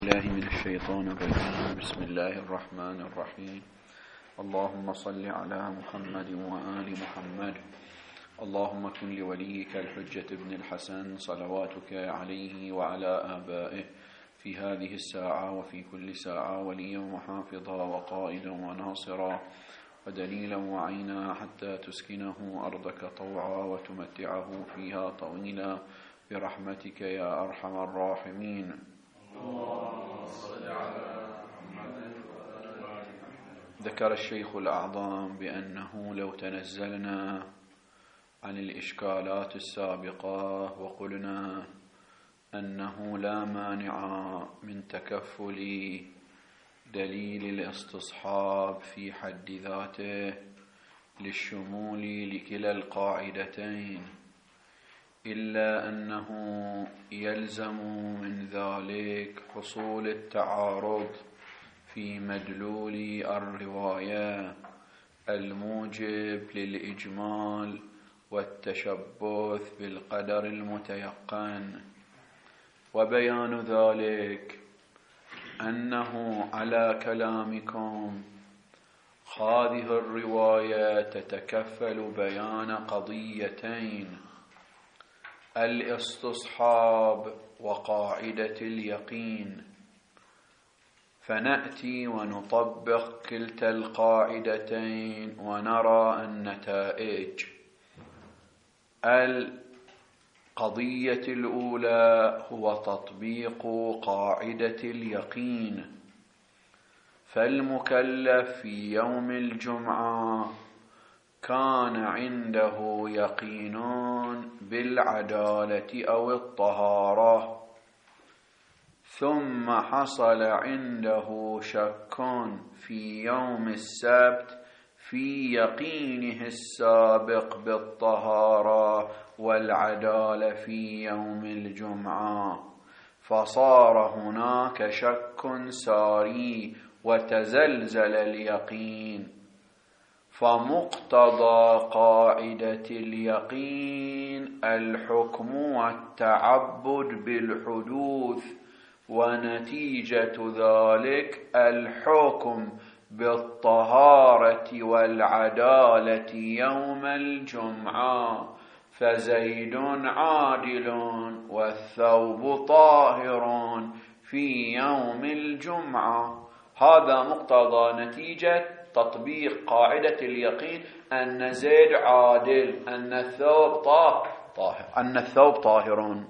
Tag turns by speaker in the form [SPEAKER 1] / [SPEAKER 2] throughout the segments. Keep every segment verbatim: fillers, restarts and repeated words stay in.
[SPEAKER 1] الله من الشيطان الرجيم. بسم الله الرحمن الرحيم. اللهم صل على محمد وآل محمد. اللهم كن لوليك الحجة ابن الحسن صلواتك عليه وعلى آبائه في هذه الساعة وفي كل ساعة وليا وحافظا وقائدا وناصرا ودليلا وعينا حتى تسكنه أرضك طوعا وتمتعه فيها طويلا برحمتك يا أرحم الراحمين. ذكر الشيخ الأعظم بأنه لو تنزلنا عن الإشكالات السابقة وقلنا أنه لا مانع من تكفل دليل الاستصحاب في حد ذاته للشمول لكلا القاعدتين، إلا أنه يلزم من ذلك حصول التعارض في مدلول الرواية الموجب للإجمال والتشبث بالقدر المتيقن. وبيان ذلك أنه على كلامكم هذه الرواية تتكفل بيان قضيتين: الاستصحاب وقاعدة اليقين، فنأتي ونطبق كلتا القاعدتين ونرى النتائج. القضية الأولى هو تطبيق قاعدة اليقين، فالمكلف في يوم الجمعة كان عنده يقين بالعدالة أو الطهارة، ثم حصل عنده شك في يوم السبت في يقينه السابق بالطهارة والعدالة في يوم الجمعة، فصار هناك شك ساري وتزلزل اليقين. فمقتضى قاعدة اليقين الحكم والتعبد بالحدوث، ونتيجة ذلك الحكم بالطهارة والعدالة يوم الجمعة، فزيد عادل والثوب طاهر في يوم الجمعة. هذا مقتضى نتيجة تطبيق قاعدة اليقين، أن زيد عادل، أن الثوب طاهر، أن الثوب طاهر.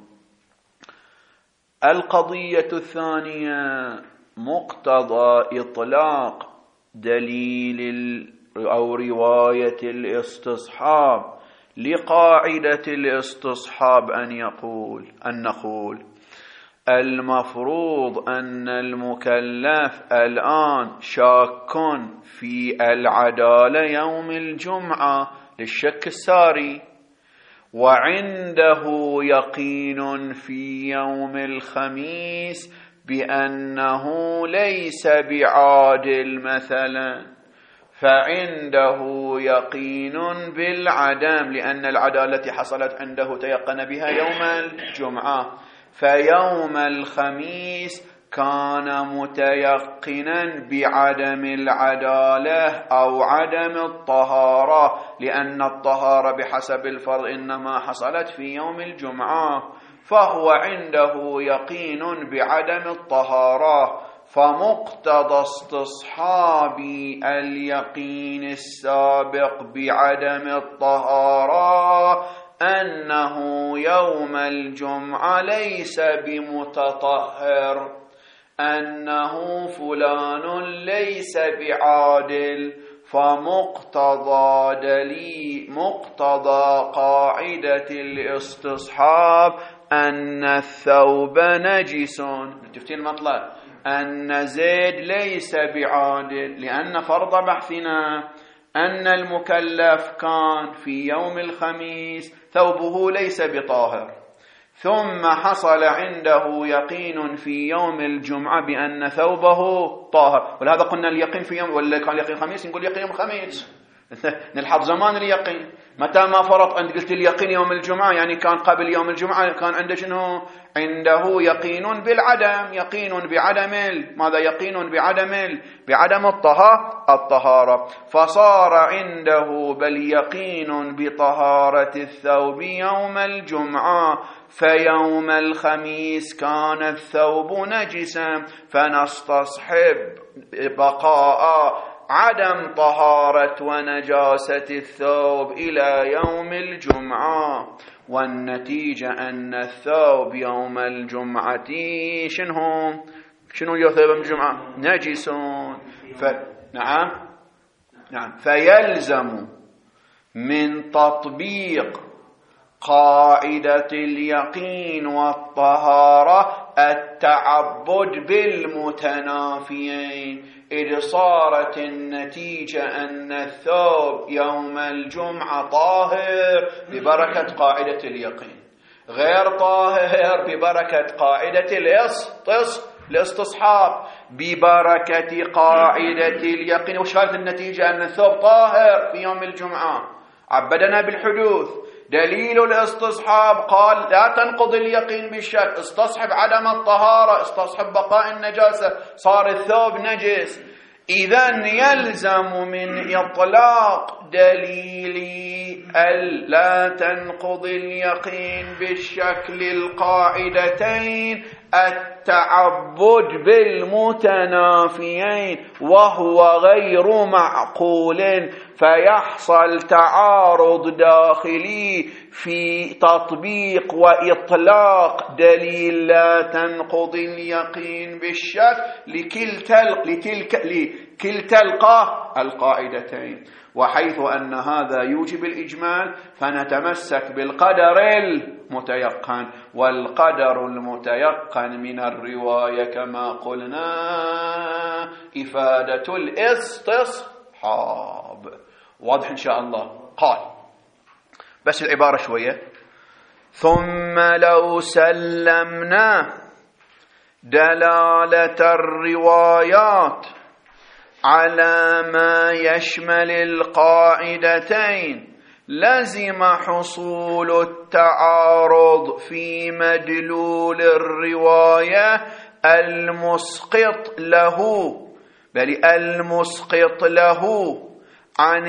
[SPEAKER 1] القضية الثانية مقتضى إطلاق دليل أو رواية الاستصحاب لقاعدة الاستصحاب أن يقول أن نقول المفروض أن المكلف الآن شاك في العدالة يوم الجمعة للشك الساري، وعنده يقين في يوم الخميس بأنه ليس بعادل مثلا، فعنده يقين بالعدم لأن العدالة حصلت عنده تيقن بها يوم الجمعة، فيوم الخميس كان متيقنا بعدم العدالة أو عدم الطهارة، لأن الطهارة بحسب الفرض إنما حصلت في يوم الجمعة، فهو عنده يقين بعدم الطهارة. فمقتضى استصحاب اليقين السابق بعدم الطهارة أنه يوم الجمعة ليس بمتطهر، أنه فلان ليس بعادل. فمقتضى دليل مقتضى قاعدة الاستصحاب أن الثوب نجس. شفتين المطلب؟ أن زيد ليس بعادل، لأن فرض بحثنا أن المكلف كان في يوم الخميس ثوبه ليس بطاهر، ثم حصل عنده يقين في يوم الجمعة بأن ثوبه طاهر. ولهذا قلنا اليقين في يوم، ولا كان يقين خميس نقول يقين خميس، نلحظ زمان اليقين. متى ما فرط أنت قلت اليقين يوم الجمعة يعني كان قبل يوم الجمعة كان عنده شنو؟ عنده يقين بالعدم، يقين بعدم ماذا؟ يقين بعدم بعدم الطهارة الطهارة فصار عنده بل يقين بطهارة الثوب يوم الجمعة، فيوم الخميس كان الثوب نجسا فنستصحب بقاء عدم طهارة ونجاسة الثوب إلى يوم الجمعة، والنتيجة أن الثوب يوم الجمعة شنو شنو يوم الجمعة؟ نجسون. ف... نعم نعم فيلزم من تطبيق قاعدة اليقين والطهارة التعبد بالمتنافيين، إذ صارت النتيجة أن الثوب يوم الجمعة طاهر ببركة قاعدة اليقين، غير طاهر ببركة قاعدة الاستص الاستصحاب ببركة قاعدة اليقين. وش كانت النتيجة؟ أن الثوب طاهر في يوم الجمعة، عبدنا بالحدوث. دليل الاستصحاب قال لا تنقض اليقين بالشك، استصحب عدم الطهارة، استصحب بقاء النجاسة، صار الثوب نجس. إذن يلزم من إطلاق دليل لا تنقض اليقين بالشكل القاعدتين التعبد بالمتنافيين، وهو غير معقول، فيحصل تعارض داخلي في تطبيق وإطلاق دليل لا تنقض اليقين بالشك لكلتا لتلك لكلتا القاعدتين. وحيث أن هذا يوجب الإجمال فنتمسك بالقدر المتيقن، والقدر المتيقن من الرواية كما قلنا إفادة الاستصحاب. واضح إن شاء الله؟ قال بس العبارة شوية: ثم لو سلمنا دلالة الروايات على ما يشمل القاعدتين لزم حصول التعارض في مدلول الرواية المسقط له بل المسقط له عن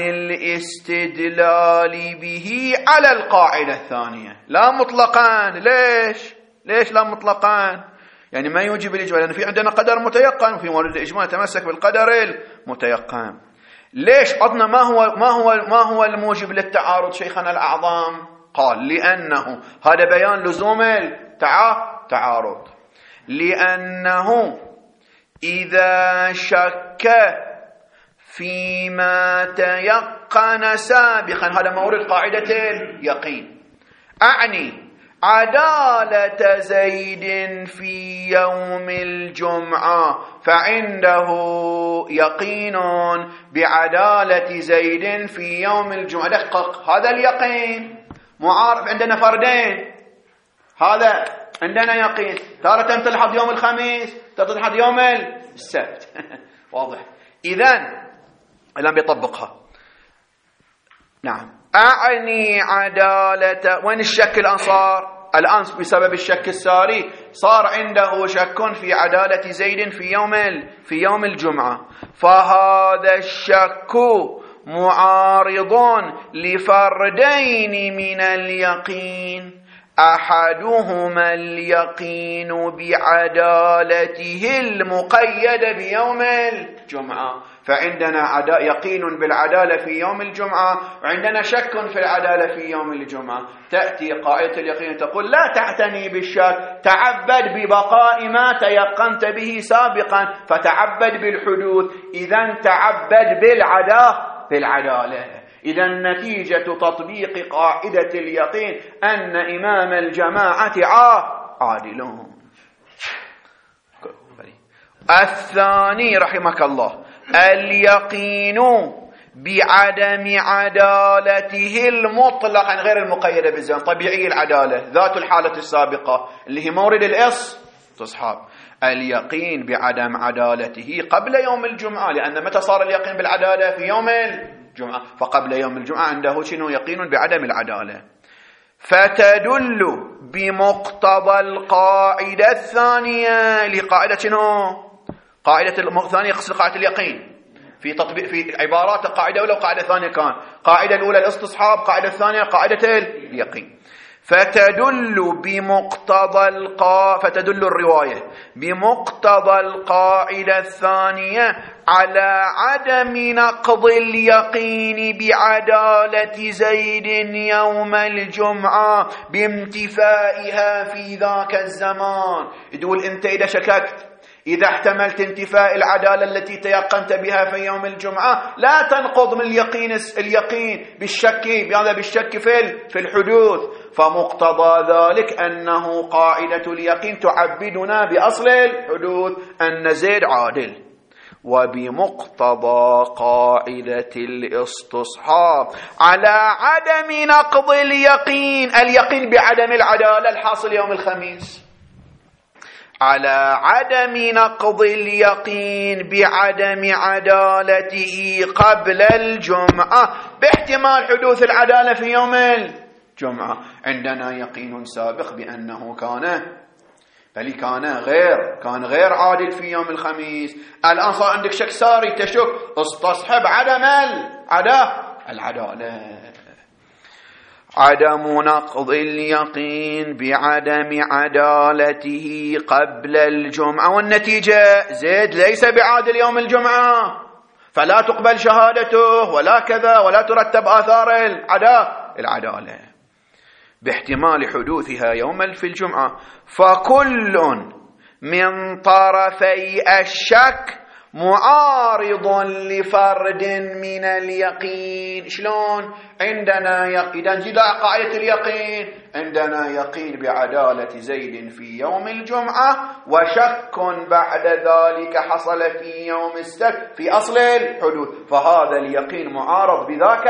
[SPEAKER 1] الاستدلال به على القاعدة الثانية، لا مطلقا. ليش؟ ليش لا مطلقا؟ يعني ما يوجب الإجمال، لأن في عندنا قدر متيقن، وفي مورد الإجمال تمسك بالقدر المتيقن. ليش عطنا ما هو ما هو ما هو الموجب للتعارض شيخنا الأعظم؟ قال لأنه هذا بيان لزوم التعارض، لأنه إذا شك فيما تيقن سابقا، هذا مورد قاعدة اليقين، أعني عدالة زيد في يوم الجمعة، فعنده يقين بعدالة زيد في يوم الجمعة. دقق، هذا اليقين معارف عندنا فردين، هذا عندنا يقين، تارة تلحظ يوم الخميس، تارة تلحظ يوم السبت. واضح؟ إذن الآن بيطبقها. نعم، أعني عدالة. وين الشك الآن صار؟ الآن بسبب الشك الساري صار عنده شك في عدالة زيد في يوم في يوم الجمعة، فهذا الشك معارض لفردين من اليقين، أحدهما اليقين بعدالته المقيدة بيوم الجمعة، فعندنا يقين بالعدالة في يوم الجمعة، وعندنا شك في العدالة في يوم الجمعة. تأتي قاعدة اليقين تقول لا تعتني بالشك، تعبد ببقاء ما تيقنت به سابقا، فتعبد بالحدوث. إذن تعبد بالعدالة بالعدالة. إذا نتيجة تطبيق قاعدة اليقين أن إمام الجماعة عادلون. الثاني رحمك الله اليقين بعدم عدالته المطلقة غير المقيدة بالزمن، طبيعي العدالة ذات الحالة السابقة اللي هي مورد الاستصحاب. اليقين بعدم عدالته قبل يوم الجمعة، لأن متى صار اليقين بالعدالة؟ في يوم الجمعة، فقبل يوم الجمعة عنده شنو؟ يقين بعدم العدالة. فتدل بمقتضى القاعدة الثانية، لقاعدة شنو؟ قاعدة الثانية يقصد قاعدة اليقين في تطبيق في عبارات القاعدة الأولى وقاعدة ثانية. كان قاعدة الأولى الاستصحاب، قاعدة الثانية قاعدة اليقين. فتدل بمقتضى القا فتدل الرواية بمقتضى القاعدة الثانية على عدم نقض اليقين بعدالة زيد يوم الجمعة بانتفائها في ذاك الزمان. تقول أنت إذا شككت، إذا احتملت انتفاء العدالة التي تيقنت بها في يوم الجمعة، لا تنقض من اليقين اليقين بالشك، بهذا بالشك في في الحدوث. فمقتضى ذلك أنه قاعدة اليقين تعبدنا بأصل الحدوث أن زيد عادل. وبمقتضى قاعدة الاستصحاب على عدم نقض اليقين، اليقين بعدم العدالة الحاصل يوم الخميس، على عدم نقض اليقين بعدم عدالته قبل الجمعة باحتمال حدوث العدالة في يوم الجمعة. عندنا يقين سابق بأنه كان بل كان غير كان غير عادل في يوم الخميس. الآن صار عندك شك ساري، تشك، استصحب عدم العدالة. عدم نقض اليقين بعدم عدالته قبل الجمعة، والنتيجة زيد ليس بعادل يوم الجمعة، فلا تقبل شهادته ولا كذا، ولا ترتب آثار العدالة باحتمال حدوثها يوم في الجمعة. فكل من طرفي الشك معارض لفرد من اليقين. شلون؟ عندنا يقين، إذا جدا قاعدة اليقين، عندنا يقين بعدالة زيد في يوم الجمعة، وشك بعد ذلك حصل في يوم السبت في أصل الحدوث، فهذا اليقين معارض بذاك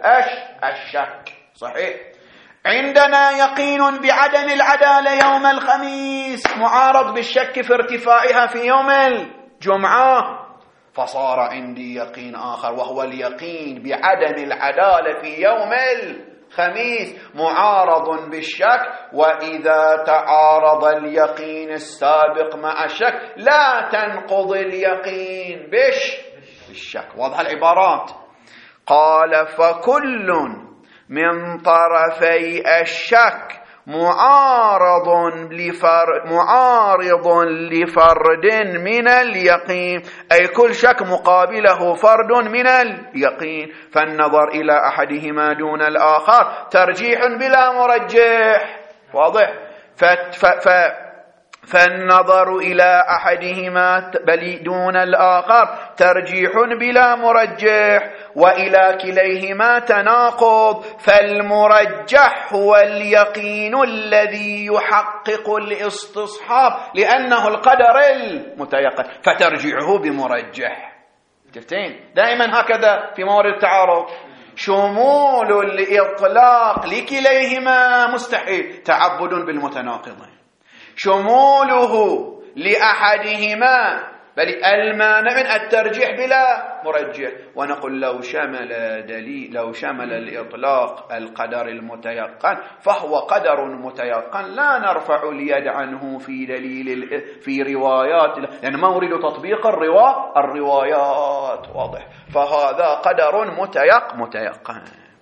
[SPEAKER 1] الشك. صحيح. عندنا يقين بعدم العدالة يوم الخميس معارض بالشك في ارتفاعها في يوم الجمعة، فصار عندي يقين آخر وهو اليقين بعدم العدالة في يوم الخميس معارض بالشك. وإذا تعارض اليقين السابق مع الشك لا تنقض اليقين بش بالشك. واضح العبارات؟ قال فكل من طرفي الشك معارض لفرد معارض لفرد من اليقين، أي كل شك مقابله فرد من اليقين، فالنظر إلى أحدهما دون الآخر ترجيح بلا مرجح. واضح؟ ف... ف... ف... فالنظر إلى أحدهما بل دون الآخر ترجيح بلا مرجح، وإلى كليهما تناقض، فالمرجح هو اليقين الذي يحقق الاستصحاب لأنه القدر المتيقن، فترجيعه بمرجح. تفتين دائما هكذا في موارد التعارض، شمول الإطلاق لكليهما مستحيل، تعبد بالمتناقضين. شموله لأحدهما بل المانع من الترجيح بلا مرجح. ونقول لو شمل دليل لو شمل الإطلاق القدر المتيقن فهو قدر متيقن، لا نرفع اليد عنه في دليل في روايات، لأن يعني ما أريد تطبيق الروا الروايات. واضح؟ فهذا قدر متيق متيقن.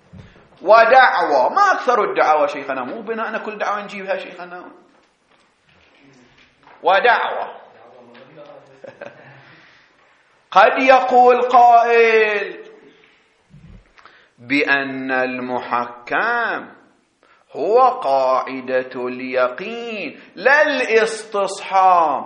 [SPEAKER 1] ودعوة، ما أكثر الدعوة شيخنا، مو بناء كل دعوة نجيبها شيخنا. ودعوة قد يقول قائل بأن المحكم هو قاعدة اليقين لا الاستصحاب،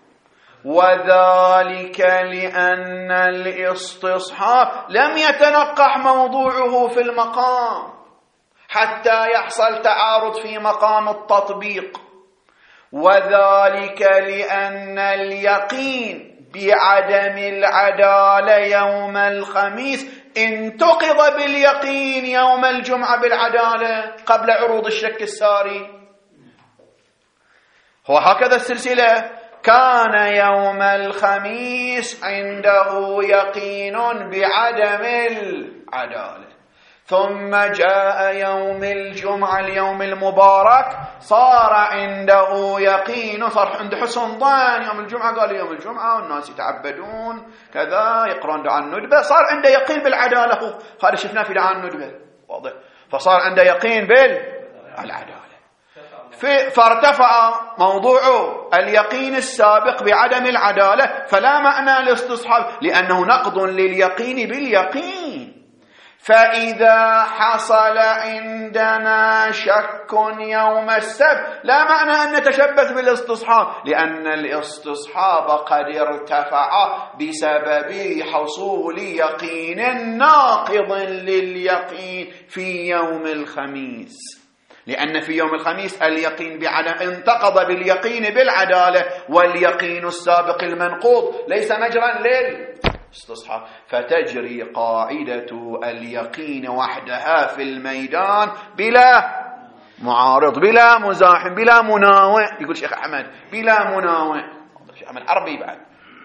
[SPEAKER 1] وذلك لأن الاستصحاب لم يتنقح موضوعه في المقام حتى يحصل تعارض في مقام التطبيق، وذلك لأن اليقين بعدم العدالة يوم الخميس انتقض باليقين يوم الجمعة بالعدالة قبل عروض الشك الساري. هو هكذا السلسلة. كان يوم الخميس عنده يقين بعدم العدالة، ثم جاء يوم الجمعة اليوم المبارك صار عنده يقين، صار عنده حسن ظن. يوم الجمعة قال يوم الجمعة والناس يتعبدون كذا يقرون دعاء الندبة، صار عنده يقين بالعدالة. هذا شفناه في دعاء الندبة واضح، فصار عنده يقين بالعدالة، فارتفع موضوع اليقين السابق بعدم العدالة، فلا معنى لاستصحاب لأنه نقض لليقين باليقين. فإذا حصل عندنا شك يوم السبت لا معنى أن نتشبث بالاستصحاب، لأن الاستصحاب قد ارتفع بسبب حصول يقين ناقض لليقين في يوم الخميس، لأن في يوم الخميس اليقين بعدم انتقض باليقين بالعدالة، واليقين السابق المنقوض ليس مجرا للاستصحاب، فتجري قاعدة اليقين وحدها في الميدان بلا معارض، بلا مزاحم، بلا مناوئ. يقول شيخ أحمد بلا مناوئ، شيخ أحمد عربي بعد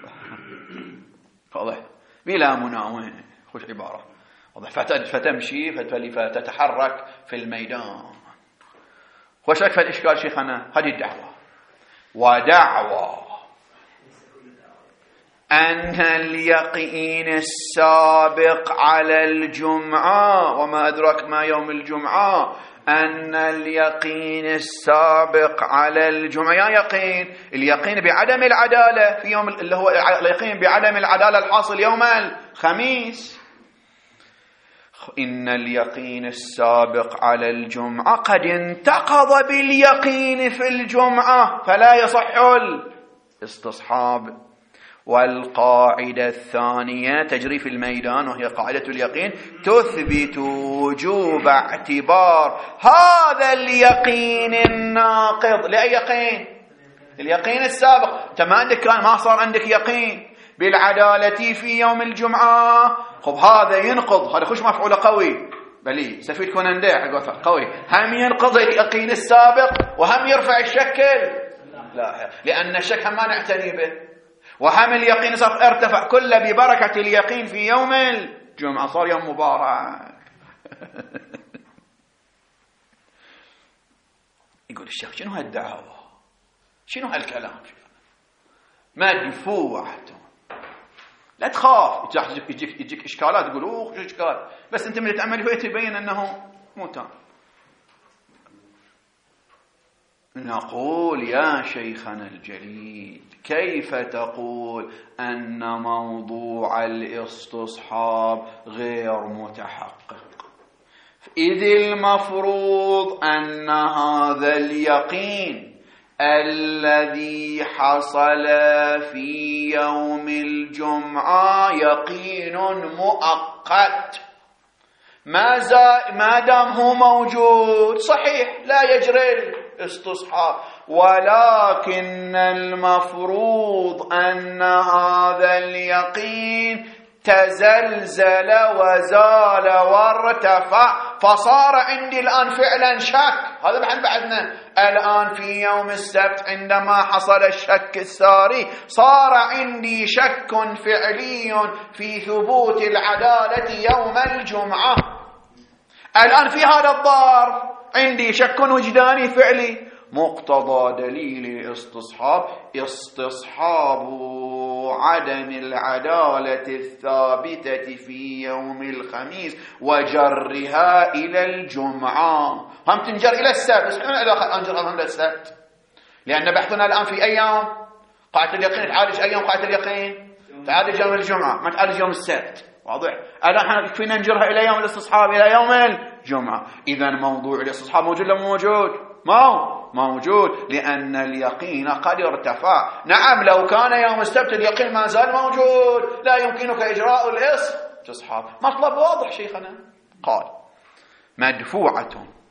[SPEAKER 1] واضح، بلا مناوئ، خوش عبارة واضح، فتمشي فتتحرك في الميدان. وش أكثر الإشكال شيخنا؟ هذه الدعوة، ودعوة أن اليقين السابق على الجمعة، وما أدرك ما يوم الجمعة، أن اليقين السابق على الجمعة يا يقين اليقين بعدم العدالة في يوم اللي هو اليقين بعدم العدالة الحاصل يوم الخميس. إن اليقين السابق على الجمعة قد انتقض باليقين في الجمعة، فلا يصح الاستصحاب. والقاعدة الثانية تجري في الميدان، وهي قاعدة اليقين، تثبت وجوب اعتبار هذا اليقين الناقض. لأي يقين؟ اليقين السابق. انت ما عندك كان ما صار عندك يقين بالعدالة في يوم الجمعة، خب هذا ينقض، هذا خش مفعول قوي بلي سفيد كونان داع قوي، هم ينقض اليقين السابق وهم يرفع الشك. لا، لأن الشك هم ما نعتني به، وهم اليقين صار ارتفع كله ببركة اليقين في يوم الجمعة، صار يوم مبارك. يقول الشيخ شنو هالدعوة، شنو هالكلام، مدفوعة. لا تخاف يجيك, يجيك, يجيك إشكالات، تقول أوه شو إشكال، بس أنت من تتأمل فيه تبين أنه مو تام. نقول يا شيخنا الجليل كيف تقول أن موضوع الاستصحاب غير متحقق، إذ المفروض أن هذا اليقين الذي حصل في يوم الجمعة يقين مؤقت، ما ما دام هو موجود صحيح لا يجري الاستصحاب، ولكن المفروض أن هذا اليقين تزلزل وزال وارتفع، فصار عندي الآن فعلا شك. هذا بحن بعدنا الآن في يوم السبت عندما حصل الشك الساري صار عندي شك فعلي في ثبوت العدالة يوم الجمعة. الآن في هذا الضار عندي شك وجداني فعلي، مقتضى دليل الاستصحاب استصحاب عدم العدالة الثابتة في يوم الخميس وجرها إلى الجمعة. هم تنجر إلى السبت، بس احنا أنجرهم إلى السبت، لأن بحثنا الآن في أيام قاعدة اليقين تعالج أيام قاعدة اليقين تعالج يوم الجمعة، ما تعالج يوم السبت. واضح؟ الآن فينا ننجرها إلى يوم الاستصحاب إلى يوم الجمعة. إذا موضوع الاستصحاب موجود ولا موجود؟ ما موجود، لأن اليقين قد ارتفع. نعم لو كان يوم السبت اليقين ما زال موجود لا يمكنك إجراء الاستصحاب. مطلب واضح شيخنا. قال مدفوعة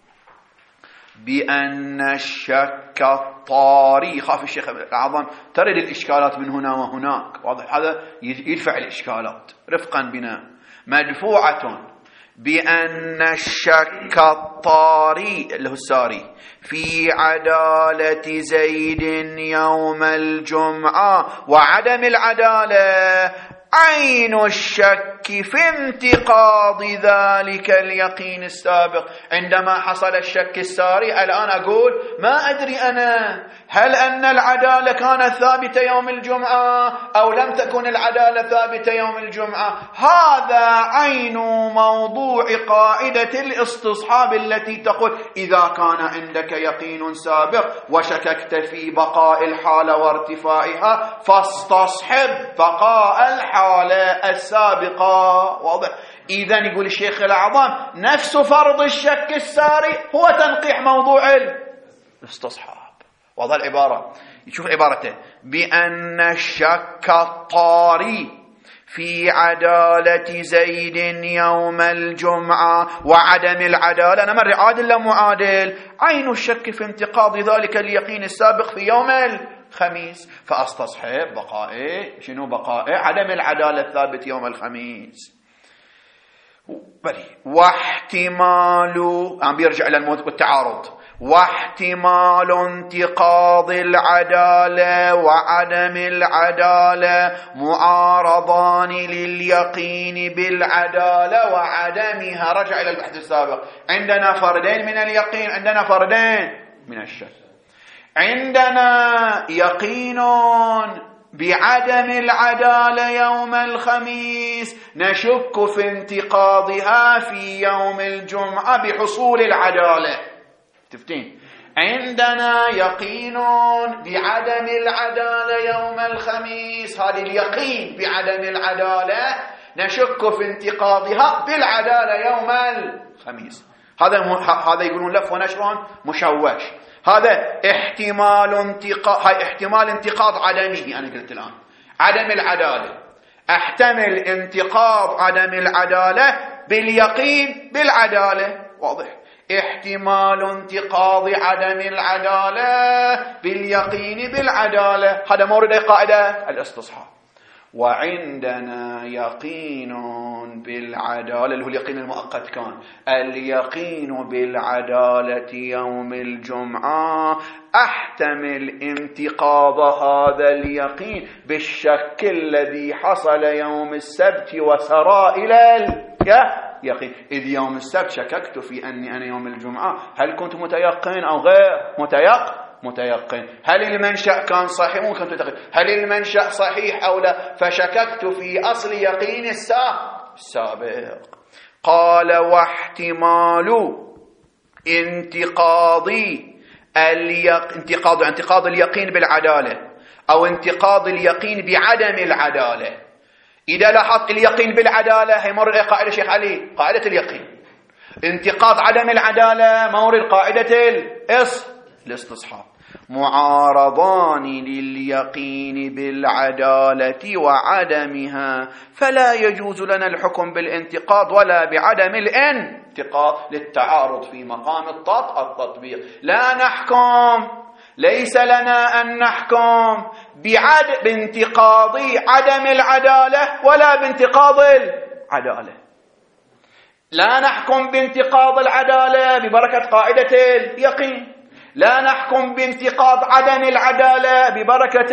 [SPEAKER 1] بأن الشك الطاري، خاف الشيخ الأعظم ترد الإشكالات من هنا وهناك، واضح هذا يدفع الإشكالات رفقا بنا. مدفوعة بأن الشك الطاري اللي هو الساري في عدالة زيد يوم الجمعة وعدم العدالة عين الشك في انتقاض ذلك اليقين السابق. عندما حصل الشك الساري الآن أقول ما أدري أنا هل أن العدالة كانت ثابتة يوم الجمعة أو لم تكن العدالة ثابتة يوم الجمعة. هذا عين موضوع قاعدة الاستصحاب التي تقول إذا كان عندك يقين سابق وشككت في بقاء الحالة وارتفاعها فاستصحب بقاء الحالة السابقة. واضح؟ إذن يقول الشيخ الأعظم نفس فرض الشك الساري هو تنقيح موضوع الاستصحاب. واضح العبارة؟ يشوف عبارته بأن الشك الطاري في عدالة زيد يوم الجمعة وعدم العدالة أنا مرة عادل لا معادل عين الشك في انتقاض ذلك اليقين السابق في يوم الخميس فأستصحب بقائه شنو بقائه عدم العدالة الثابت يوم الخميس. بلي واحتمال عم بيرجع إلى الموت والتعارض واحتمال انتقاض العدالة وعدم العدالة معارضان لليقين بالعدالة وعدمها. رجع إلى البحث السابق عندنا فردين من اليقين عندنا فردين من الشك. عندنا يقين بعدم العدالة يوم الخميس نشك في انتقاضها في يوم الجمعة بحصول العدالة. تفتين عندنا يقين بعدم العدالة يوم الخميس هذا اليقين بعدم العدالة نشك في انتقاضها بالعدالة يوم الخميس. هذا هذا يقولون لف ونشر مشوش. هذا احتمال انتقاض هاي احتمال انتقاض عدمه. أنا قلت الآن عدم العدالة احتمل انتقاض عدم العدالة باليقين بالعدالة. واضح؟ احتمال انتقاض عدم العدالة باليقين بالعدالة هذا مورد قاعدة الاستصحاب. وعندنا يقين بالعدالة اللي هو اليقين المؤقت كان اليقين بالعدالة يوم الجمعة احتمل انتقاض هذا اليقين بالشك الذي حصل يوم السبت وسرى إلى اليقين. إذ يوم السبت شككت في أني أنا يوم الجمعة هل كنت متيقن أو غير متيقن متيقن. هل المنشأ كان صحيح ممكن تتقن هل المنشأ صحيح أو لا فشككت في أصل يقين السابق. قال واحتمال انتقاض اليق... انتقاض انتقاض اليقين بالعدالة أو انتقاض اليقين بعدم العدالة. إذا لاحظت اليقين بالعدالة هي مورد قاعدة شيخ علي قاعدة اليقين. انتقاض عدم العدالة مورد قاعدة الإص الاستصحاب. معارضان لليقين بالعدالة وعدمها فلا يجوز لنا الحكم بالانتقاض ولا بعدم الانتقاض للتعارض في مقام التطبيق. لا نحكم ليس لنا أن نحكم بعد بانتقاض عدم العدالة ولا بانتقاض العدالة. لا نحكم بانتقاض العدالة ببركة قاعدة اليقين لا نحكم بانتقاض عدم العدالة ببركة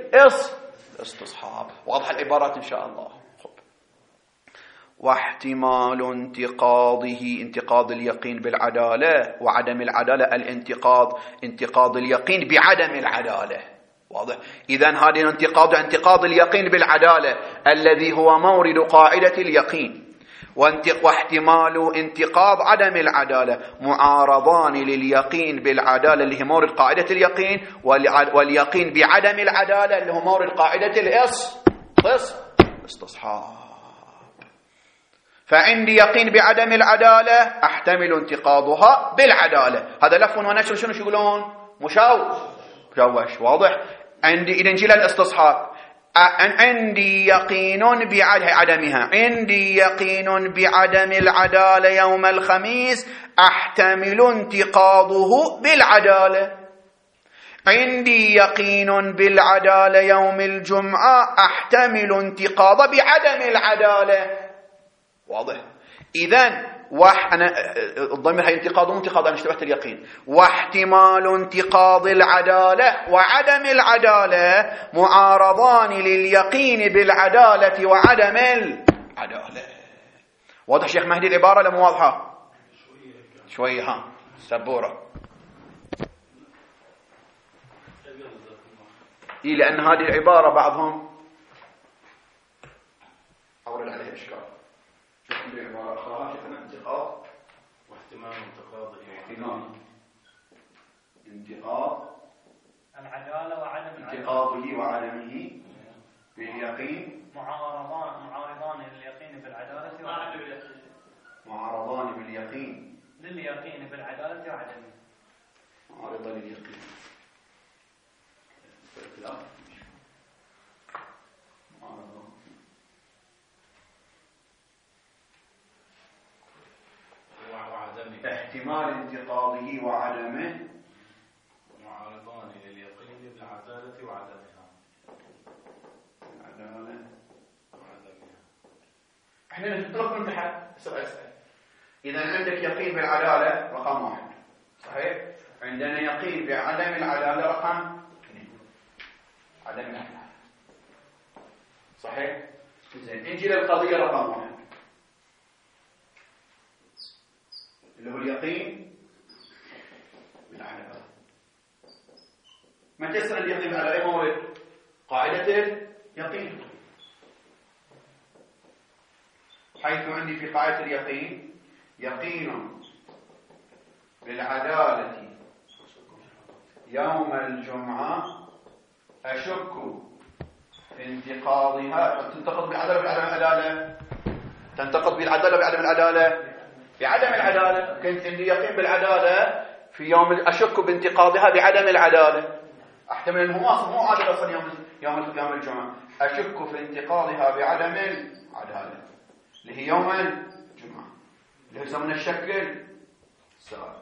[SPEAKER 1] الاستصحاب. واضح العبارات إن شاء الله. خب. واحتمال انتقاضه انتقاض اليقين بالعدالة وعدم العدالة الانتقاض انتقاض اليقين بعدم العدالة. واضح؟ إذن هذا الانتقاض انتقاض اليقين بالعدالة الذي هو مورد قاعدة اليقين واحتمال انتقاض عدم العدالة معارضان لليقين بالعدالة اللي هي مورد قاعدة اليقين واليقين بعدم العدالة اللي هو مورد قاعدة الإص استصحاب. فعندي يقين بعدم العدالة احتمل انتقاضها بالعدالة. هذا لف ونشر شنو يقولون مشاوش مشوش. واضح؟ عندي إذا نجي للاستصحاب عندي يقين بعدمها عندي يقين بعدم العدالة يوم الخميس احتمل انتقاضه بالعدالة. عندي يقين بالعدالة يوم الجمعة احتمل انتقاضه بعدم العدالة. واضح؟ إذن وح أنا الضمير هي انتقاض وانتقاض، أنا اشتبهت اليقين. واحتمال انتقاض العدالة وعدم العدالة معارضان لليقين بالعدالة وعدم العدالة. واضح شيخ مهدي العبارة لم واضحة؟ شوية ها سبورة. إيه لأن هذه العبارة بعضهم أورد عليها إشكال. شوف العبارة أخرى شوفنا انتقاض
[SPEAKER 2] واحتمال انتقاض
[SPEAKER 1] احتمال انتقاض
[SPEAKER 3] العدالة وعدم العدالة
[SPEAKER 1] انتقاضه وعدمه باليقين
[SPEAKER 3] معارضان معارضان لليقين بالعدالة وعدم اليقين
[SPEAKER 1] معارضان باليقين
[SPEAKER 3] لليقين بالعدالة وعدمه
[SPEAKER 1] معارضة لليقين احتمال انتقاضه وعدمه
[SPEAKER 2] معارضان لليقين بالعدالة وعدمها.
[SPEAKER 1] العدالة وعدمها. احنا نتطرق من تحت سؤال سؤال. إذا عندك يقين بالعدالة رقم واحد صحيح؟ عندنا يقين بعدم العدالة رقم اثنين. عدم العدالة صحيح؟ زين نجي للقضية رقم واحد اللي هو اليقين بالعدالة. متى يصير اليقين بالعدالة؟ أي مورد؟ قاعدة اليقين، حيث عندي في قاعدة اليقين يقين بالعدالة يوم الجمعة أشك في انتقاضها. تنتقض بالعدالة بعدم العدالة؟ تنتقض بالعدالة بعدم العدالة؟ بعدم العدالة. كنت عندي يقين بالعدالة في يوم أشك بانتقاضها بعدم العدالة. احتمل انه مو مو عادل اصلا يوم يوم يوم الجمعة. أشك في انتقاضها بعدم العدالة اللي هي يوم الجمعة اللي يسمونه الشكل السابق.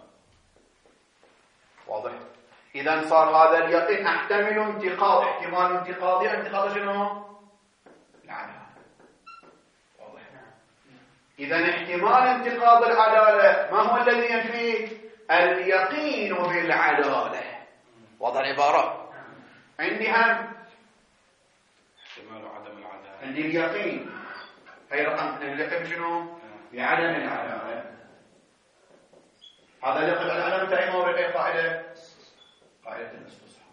[SPEAKER 1] واضح؟ إذا صار هذا اليقين أحتمل انتقاض احتمال انتقاضي انتقاض شنو؟ العدالة. واضح؟ إذا احتمال انتقاض العدالة ما هو الذي ينفيه؟ اليقين بالعدالة. واضح العبارة؟ عندي هم
[SPEAKER 2] احتمال عدم العدالة،
[SPEAKER 1] عندي اليقين هي رقم اليقين شنو؟ بعدم العدالة. هذا اليقين بالعدالة متى أي مورد أي قاعدة؟ قاعدة الاستصحاب.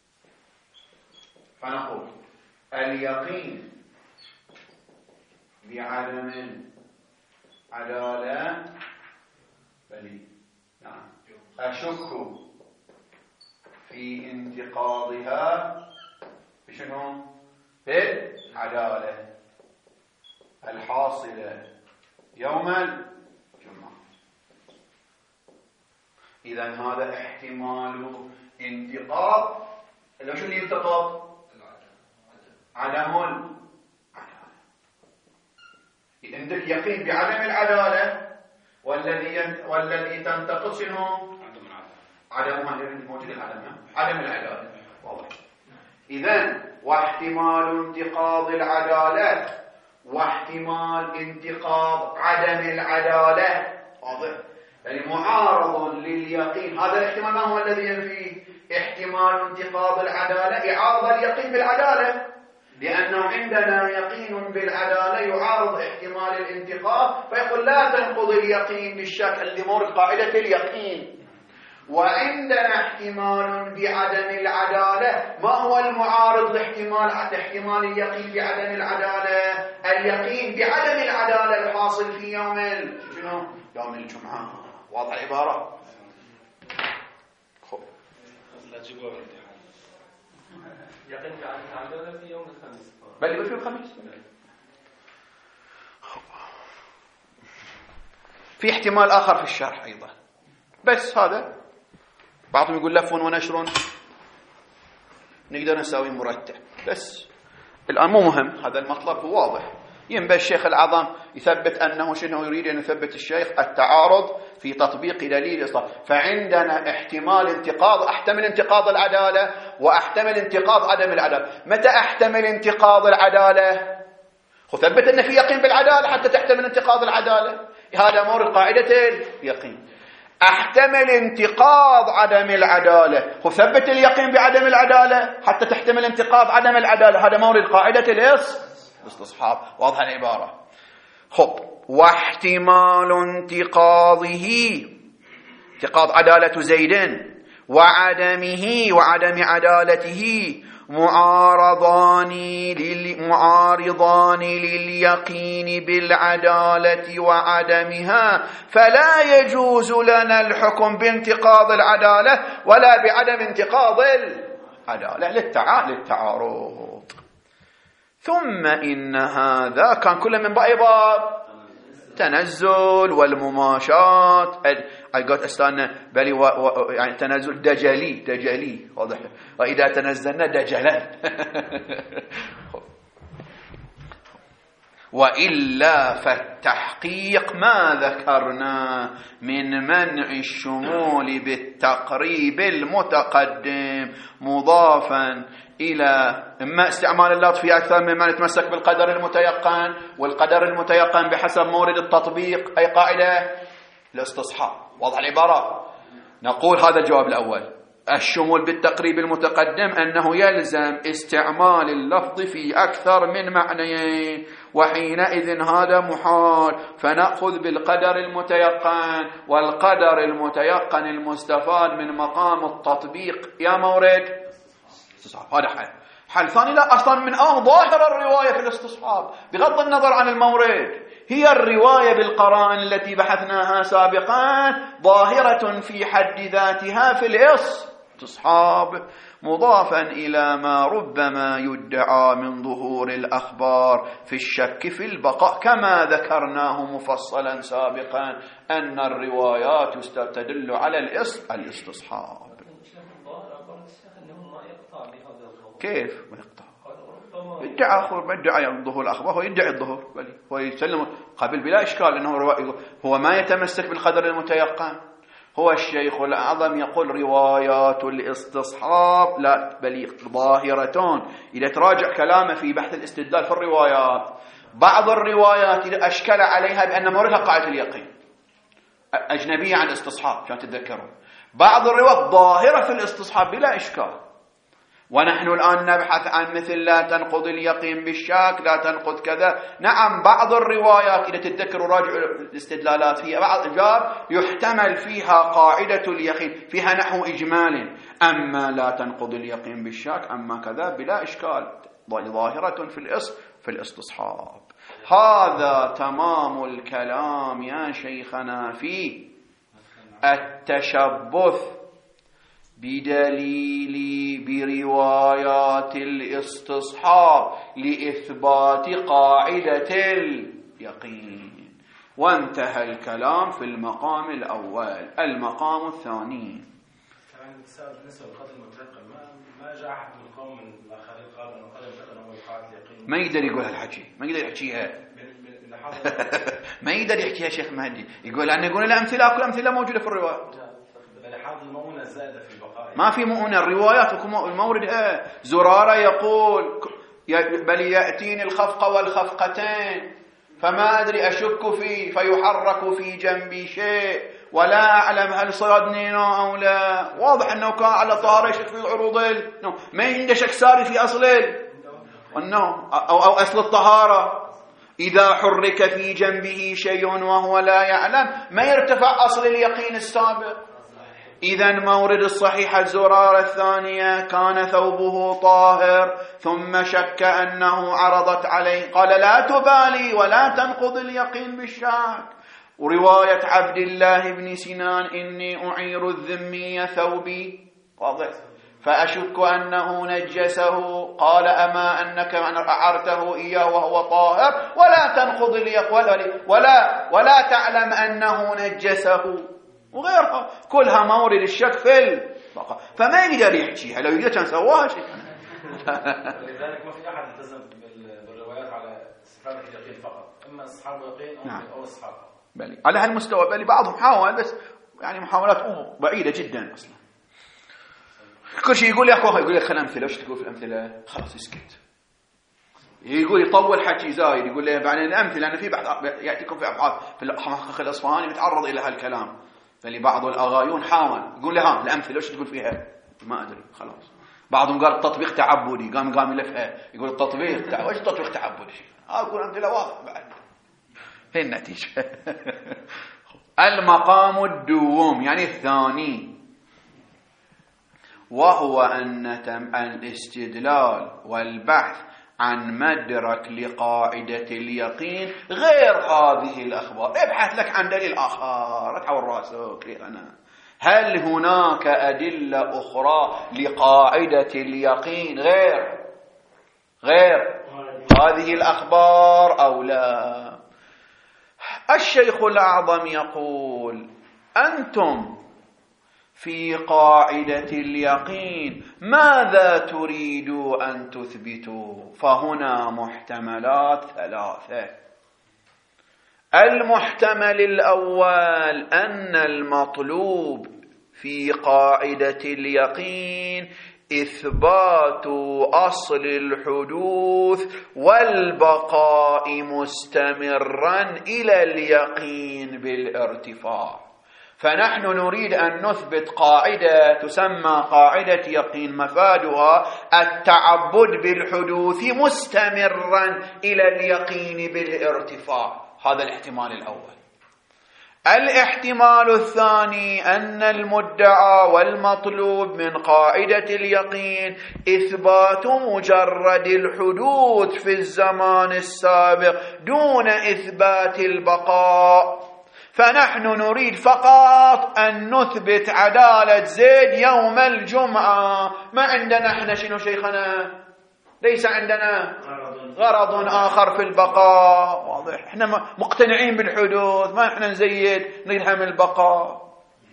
[SPEAKER 1] فنقول اليقين بعدم العدالة بلي نعم أشك في انتقاضها بشنو؟ بالعدالة الحاصلة يوم الجمعة. إذا هذا احتمال انتقاض. لو شو اللي ينتقض؟ عدم العدالة. عندك يقين بعدم العدالة والذي والذي تنتقض شنو؟ عدم موجود العدم عدم العدالة. واضح؟ إذن واحتمال انتقاض العدالة واحتمال انتقاض عدم العدالة. واضح؟ يعني معارض لليقين. هذا الاحتمال ما هو الذي ينفيه؟ احتمال انتقاض العدالة إعارض اليقين بالعدالة، لأنه عندنا يقين بالعدالة يعارض احتمال الانتقاض، فيقول لا تنقض اليقين بالشك اللي مورد قاعدة اليقين. وعندنا احتمال بعدم العدالة. ما هو المعارض لاحتمال احتمال اليقين بعدم العدالة؟ اليقين بعدم العدالة الحاصل في يوم شنو؟ يوم الجمعة. واضح العبارة؟ خب
[SPEAKER 2] لا تجيبوا الامتحان.
[SPEAKER 3] يقين بعدم العدالة في يوم الخميس.
[SPEAKER 1] بل في الخميس. في احتمال آخر في الشرح أيضا، بس هذا بعضهم يقول لف ونشر نقدر نساوي مرتب، بس الآن مو مهم. هذا المطلب هو واضح. ينبغي الشيخ العظام يثبت أنه شنو يريد أن يثبت الشيخ؟ التعارض في تطبيق دليل الإصلاح. فعندنا احتمال انتقاض، أحتمل انتقاض العدالة وأحتمل انتقاض عدم العدالة. متى أحتمل انتقاض العدالة؟ وثبت أن في يقين بالعدالة حتى تحتمل انتقاض العدالة. هذا مورد قاعدة اليقين. احتمل انتقاض عدم العدالة، وثبت اليقين بعدم العدالة حتى تحتمل انتقاض عدم العدالة، هذا مورد قاعدة الاستصحاب. واضحة العبارة. خب، واحتمال انتقاضه، انتقاض عدالة زيد وعدمه وعدم عدالته معارضان معارضان لليقين بالعدالة وعدمها، فلا يجوز لنا الحكم بانتقاض العدالة ولا بعدم انتقاض العدالة للتعارض. ثم إن هذا كان كله من باب تنزل والمماشات. قلت استنى بلي و... و... يعني تنزل دجلي دجلي واضح، وإذا تنزلنا دجلا وإلا فالتحقيق ما ذكرنا من منع الشمول بالتقريب المتقدم مضافا إلى إما استعمال اللفظ في أكثر مما نتمسك بالقدر المتيقن، والقدر المتيقن بحسب مورد التطبيق أي قاعدة الاستصحاب. واضح العبارة. نقول هذا الجواب الأول، الشمول بالتقريب المتقدم أنه يلزم استعمال اللفظ في أكثر من معنيين، وحينئذ هذا محال، فنأخذ بالقدر المتيقن، والقدر المتيقن المستفاد من مقام التطبيق يا مورد. هذا حل. حل ثاني، لا أصلا من آه ظاهر الرواية في الاستصحاب بغض النظر عن المورد، هي الرواية بالقرائن التي بحثناها سابقا ظاهرة في حد ذاتها في الاستصحاب، مضافا إلى ما ربما يدعى من ظهور الأخبار في الشك في البقاء، كما ذكرناه مفصلا سابقا أن الروايات تدل على الاستصحاب. كيف ما يقطع؟ يدعي آخر، ما يدعي ظهور الأخبار، هو يدعي الظهور، هو يسلم قبل بلا إشكال، لأنه هو ما يتمسك بالقدر المتيقن. هو الشيخ الأعظم يقول روايات الاستصحاب لا بل ظاهرتان. إذا تراجع كلامه في بحث الاستدلال في الروايات، بعض الروايات إذا أشكل عليها بأن موردها قاعدة اليقين أجنبية عن الاستصحاب عشان تتذكرون، بعض الروايات ظاهرة في الاستصحاب بلا إشكال. ونحن الآن نبحث عن مثل لا تنقض اليقين بالشك، لا تنقض كذا. نعم بعض الروايات إذا تتذكروا راجعوا الاستدلالات فيها بعض الجار يحتمل فيها قاعدة اليقين، فيها نحو إجمال، أما لا تنقض اليقين بالشك أما كذا بلا إشكال، ظاهرة في الإص في الاستصحاب. هذا تمام الكلام يا شيخنا في التشبث بدليل بروايات الاستصحاب لإثبات قاعدة اليقين. وانتهى الكلام في المقام الأول. المقام الثاني
[SPEAKER 2] بالنسبة للقدر المتيقن، ما ما جاء أحد من القوم من الآخرين قال أن القدر المتيقن هو قاعدة اليقين.
[SPEAKER 1] ما يقدر يقول هالحكي، ما يقدر يحكيها ما يقدر يحكيها شيخ مهدي. يقول أن يقول الأمثلة، كل الأمثلة موجودة في الروايات.
[SPEAKER 2] المؤونة زائدة في البقاء،
[SPEAKER 1] ما في مؤونة. الروايات المورد ايه. زرارة يقول بل يأتيني الخفق والخفقتين فما أدري أشك فيه فيحرك في جنبي شيء ولا أعلم هل صادني أو لا. واضح أنه كان على طهارة يشك في عروض ما عنده شك ساري في أصل أنه أو, أو أصل الطهارة. إذا حرك في جنبه شيء وهو لا يعلم ما يرتفع أصل اليقين السابق. إذن مورد الصحيح الزرارة الثانية كان ثوبه طاهر ثم شك أنه عرضت عليه، قال لا تبالي ولا تنقض اليقين بالشك. ورواية عبد الله بن سنان إني أعير الذمي ثوبي واضح فأشك أنه نجسه، قال أما أنك أعرته إياه وهو طاهر ولا تنقض اليقين ولا, ولا تعلم أنه نجسه وغيرها، كلها مورد الشك في البقاء. فما يقدر يحكيها، لو يقدر كان سواها شيء.
[SPEAKER 2] لذلك ما في أحد يلتزم بالروايات على صفات اليقين فقط، إما أصحاب يقين أو, نعم. أو أصحاب
[SPEAKER 1] بلي على هالمستوى. بلي بعضهم حاول بس يعني محاولات بعيدة جدا أصلا. كل شيء يقول يا أخوة يقول لك خل أمثلة، وش تقول في الأمثلة؟ خلاص اسكت. يقول يطول حكي زايد، يقول له بعدين الأمثلة لأن في بحث يأتيكم في أبحاث في المحقق الأصفهاني متعرض إلى هالكلام، فلبعض الأغايون حاول يقول له ها الأمثلة وش تقول فيها؟ ما أدري خلاص. بعضهم قال التطبيق تعبدي، قام قام يلفها يقول التطبيق تع... وش التطبيق تعبدي؟ أقول أمثلة واضحة بعد. هي النتيجة. المقام الدوم يعني الثاني، وهو أن الاستدلال والبحث عن مدرك لقاعدة اليقين غير هذه الأخبار. ابحث لك عن دليل آخر، اتحول راسك لي أنا. هل هناك أدلة أخرى لقاعدة اليقين غير غير هذه الأخبار أو لا؟ الشيخ الأعظم يقول أنتم في قاعدة اليقين ماذا تريدوا أن تثبتوا؟ فهنا محتملات ثلاثة. المحتمل الأول أن المطلوب في قاعدة اليقين إثبات أصل الحدوث والبقاء مستمرا إلى اليقين بالارتفاع. فنحن نريد أن نثبت قاعدة تسمى قاعدة يقين، مفادها التعبد بالحدوث مستمرا إلى اليقين بالارتفاع. هذا الاحتمال الأول. الاحتمال الثاني أن المدعى والمطلوب من قاعدة اليقين إثبات مجرد الحدوث في الزمان السابق دون إثبات البقاء. فنحن نريد فقط أن نثبت عدالة زيد يوم الجمعة. ما عندنا احنا شنو شيخنا؟ ليس عندنا غرض آخر في البقاء. واضح، احنا مقتنعين بالحدوث، ما احنا نزيد نلهم البقاء.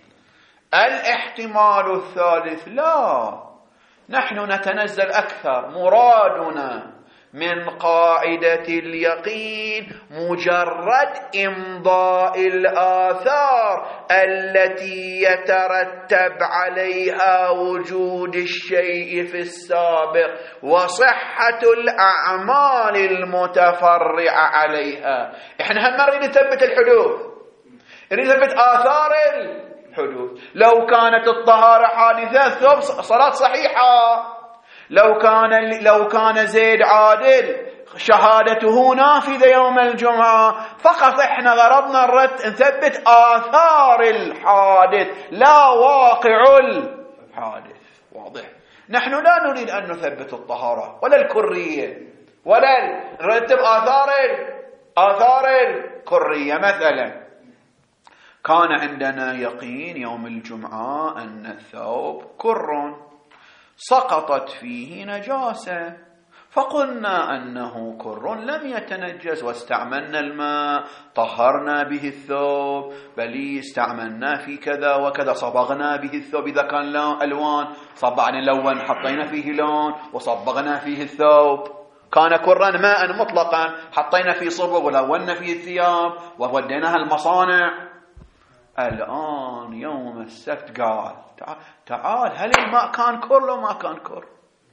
[SPEAKER 1] الاحتمال الثالث لا، نحن نتنزل أكثر. مرادنا من قاعدة اليقين مجرد إمضاء الآثار التي يترتب عليها وجود الشيء في السابق وصحة الأعمال المتفرعة عليها. إحنا هم نريد نثبت الحدوث، نريد نثبت آثار الحدوث. لو كانت الطهارة حادثة ثوب صلاة صحيحة، لو كان لو كان زيد عادل شهادته نافذة يوم الجمعة. فقط احنا غرضنا نرد نثبت آثار الحادث لا واقع الحادث. واضح، نحن لا نريد أن نثبت الطهارة ولا الكرية ولا نرتب آثار آثار الكرية. مثلا كان عندنا يقين يوم الجمعة أن الثوب كر سقطت فيه نجاسة، فقلنا أنه كر لم يتنجس واستعملنا الماء طهرنا به الثوب، بل استعملنا في كذا وكذا، صبغنا به الثوب إذا كان ألوان صبعنا لون حطينا فيه لون وصبغنا فيه الثوب. كان كرا ماء مطلقا حطينا فيه صبغ ولونا فيه الثياب ووديناها المصانع. الآن يوم السبت قال تعال هل الماء كان كر لو ما كان كر؟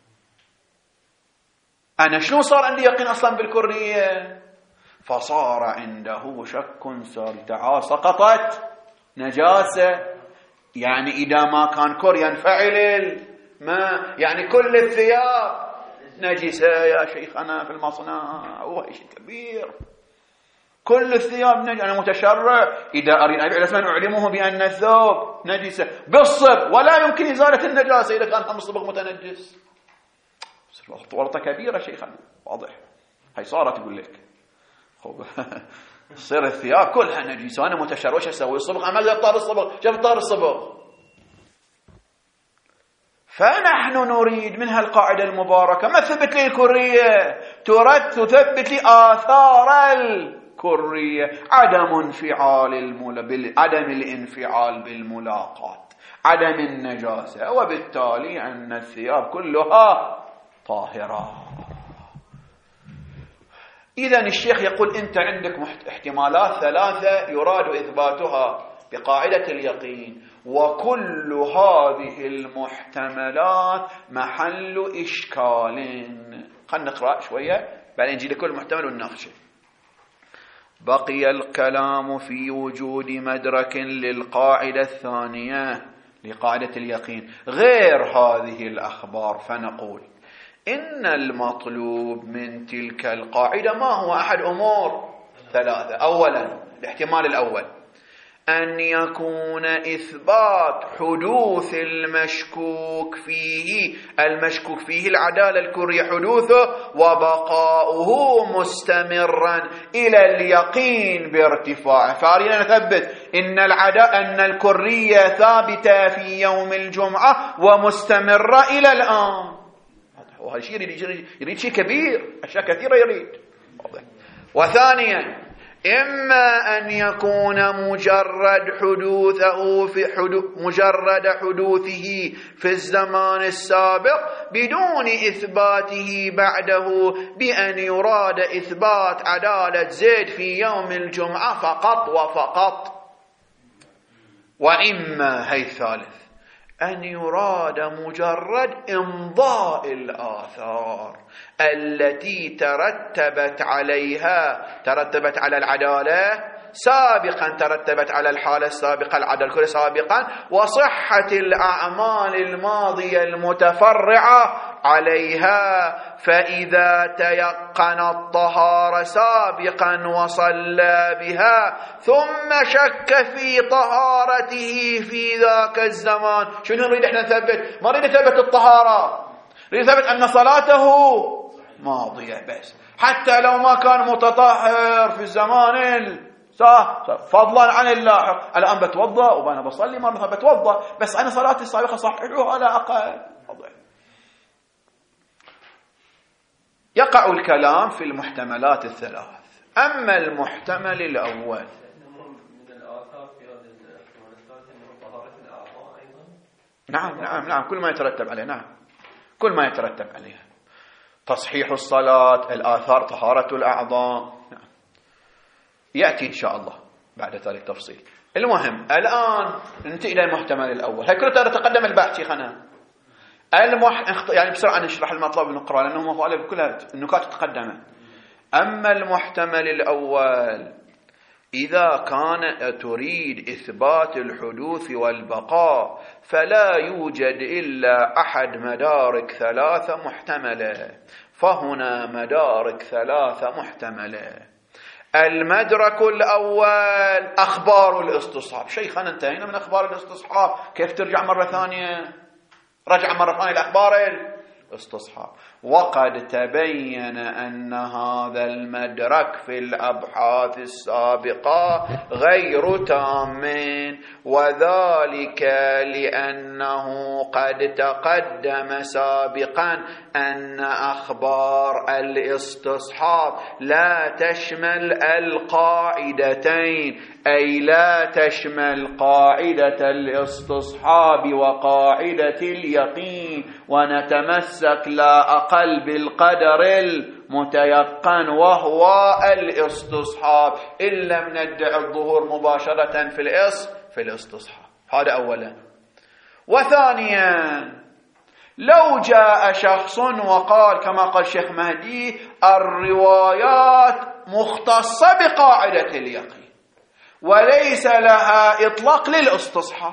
[SPEAKER 1] أنا شنو صار عندي يقين أصلا بالكرية؟ فصار عنده شك صار تعال سقطت نجاسة، يعني إذا ما كان كر ينفعل الماء، يعني كل الثياب نجسة يا شيخنا في المصنع. هو شيء كبير، كل الثياب نجس. أنا متشرع إذا أريد أبيع الأسمان أعلمه بأن الثوب نجسة بالصبغ، ولا يمكن إزالة النجاسة إذا كان الصبغ متنجس. ورطة كبيرة شيخنا. واضح، هاي صارت تقول لك خب تصير الثياب كلها نجسة وأنا متشرع. وش أسوي؟ الصبغ أما زي طار الصبغ، شوف طار الصبغ. فنحن نريد من هالقاعدة المباركة ما تثبت لي الكرية، ترد تثبت لي آثار الكرية. عدم انفعال الملا عدم الانفعال بالملاقات، عدم النجاسة، وبالتالي أن الثياب كلها طاهرة. إذن الشيخ يقول أنت عندك احتمالات ثلاثة يراد إثباتها بقاعدة اليقين، وكل هذه المحتملات محل إشكال. خلنا نقرأ شوية بعدين يجي لكل محتمل والناقشه. بقي الكلام في وجود مدرك للقاعدة الثانية لقاعدة اليقين غير هذه الأخبار، فنقول إن المطلوب من تلك القاعدة ما هو أحد أمور ثلاثة. أولا الاحتمال الأول أن يكون إثبات حدوث المشكوك فيه، المشكوك فيه العدالة الكرية حدوثه وبقاؤه مستمرا إلى اليقين بارتفاعه. فأرينا نثبت إن العدالة أن الكرية ثابتة في يوم الجمعة ومستمرة إلى الآن. وهذا شيء يريد, يريد شيء كبير، أشياء كثيرة يريد. وثانيا إما أن يكون مجرد حدوثه في حدو مجرد حدوثه في الزمان السابق بدون إثباته بعده، بأن يراد إثبات عدالة زيد في يوم الجمعة فقط وفقط. وإما هي الثالث أن يراد مجرد إمضاء الآثار التي ترتبت عليها ترتبت على العدالة سابقا، ترتبت على الحالة السابقة العدالة كلها سابقا، وصحة الأعمال الماضية المتفرعة عليها. فإذا تيقن الطهارة سابقا وصلى بها ثم شك في طهارته في ذاك الزمان، شنو نريد احنا نثبت؟ ما نريد نثبت الطهارة، نريد نثبت أن صلاته ماضية بس، حتى لو ما كان متطهر في الزمان صح فضلا عن اللاحق. الآن بتوضأ وأنا بصلي مرة بتوضأ، بس أنا صلاتي السابقة صحيحة على أقل. يقع الكلام في المحتملات الثلاث. أما المحتمل الأول نعم نعم نعم كل ما يترتب عليه، نعم كل ما يترتب عليها تصحيح الصلاة، الآثار، طهارة الأعضاء، نعم يأتي إن شاء الله بعد ذلك تفصيل. المهم الآن ننتقل إلى المحتمل الأول. هاي كله تقدم البحث شيخنا المح... يعني بسرعة نشرح المطلب ونقرأ لأنه مطالب كلها النكات تقدمت. أما المحتمل الأول إذا كان تريد إثبات الحدوث والبقاء فلا يوجد إلا أحد مدارك ثلاثة محتملة، فهنا مدارك ثلاثة محتملة. المدرك الأول أخبار الاستصحاب. شيخنا انتهينا من أخبار الاستصحاب، كيف ترجع مرة ثانية؟ رجع مرة ثانية لأخبار الاستصحاب. وقد تبين أن هذا المدرك في الأبحاث السابقة غير تام، وذلك لأنه قد تقدم سابقا أن أخبار الاستصحاب لا تشمل القاعدتين، أي لا تشمل قاعدة الاستصحاب وقاعدة اليقين، ونتمسك لا أقل بالقدر المتيقن وهو الاستصحاب إن لم ندع الظهور مباشرة في الإص في الاستصحاب. هذا أولا. وثانيا لو جاء شخص وقال كما قال الشيخ مهدي الروايات مختصة بقاعدة اليقين وليس لها إطلاق للاستصحاب،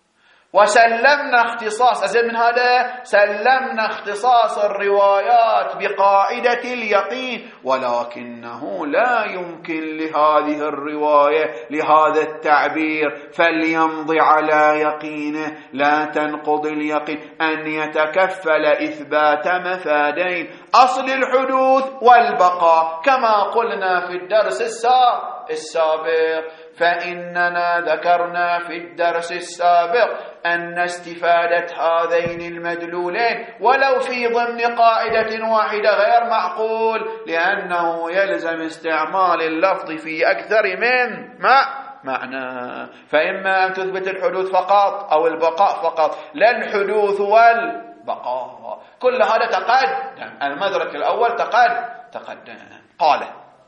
[SPEAKER 1] وسلمنا اختصاص أزيد من هذا، سلمنا اختصاص الروايات بقاعدة اليقين، ولكنه لا يمكن لهذه الرواية لهذا التعبير فليمضي على يقينه لا تنقض اليقين أن يتكفل إثبات مفادين: أصل الحدوث والبقاء، كما قلنا في الدرس السابق. فإننا ذكرنا في الدرس السابق أن استفادة هذين المدلولين ولو في ضمن قاعدة واحدة غير معقول، لأنه يلزم استعمال اللفظ في أكثر من ما معنى. فإما أن تثبت الحدوث فقط أو البقاء فقط، لا الحدوث والبقاء. كل هذا تقدم، المدرك الأول تقدم تقدم قال: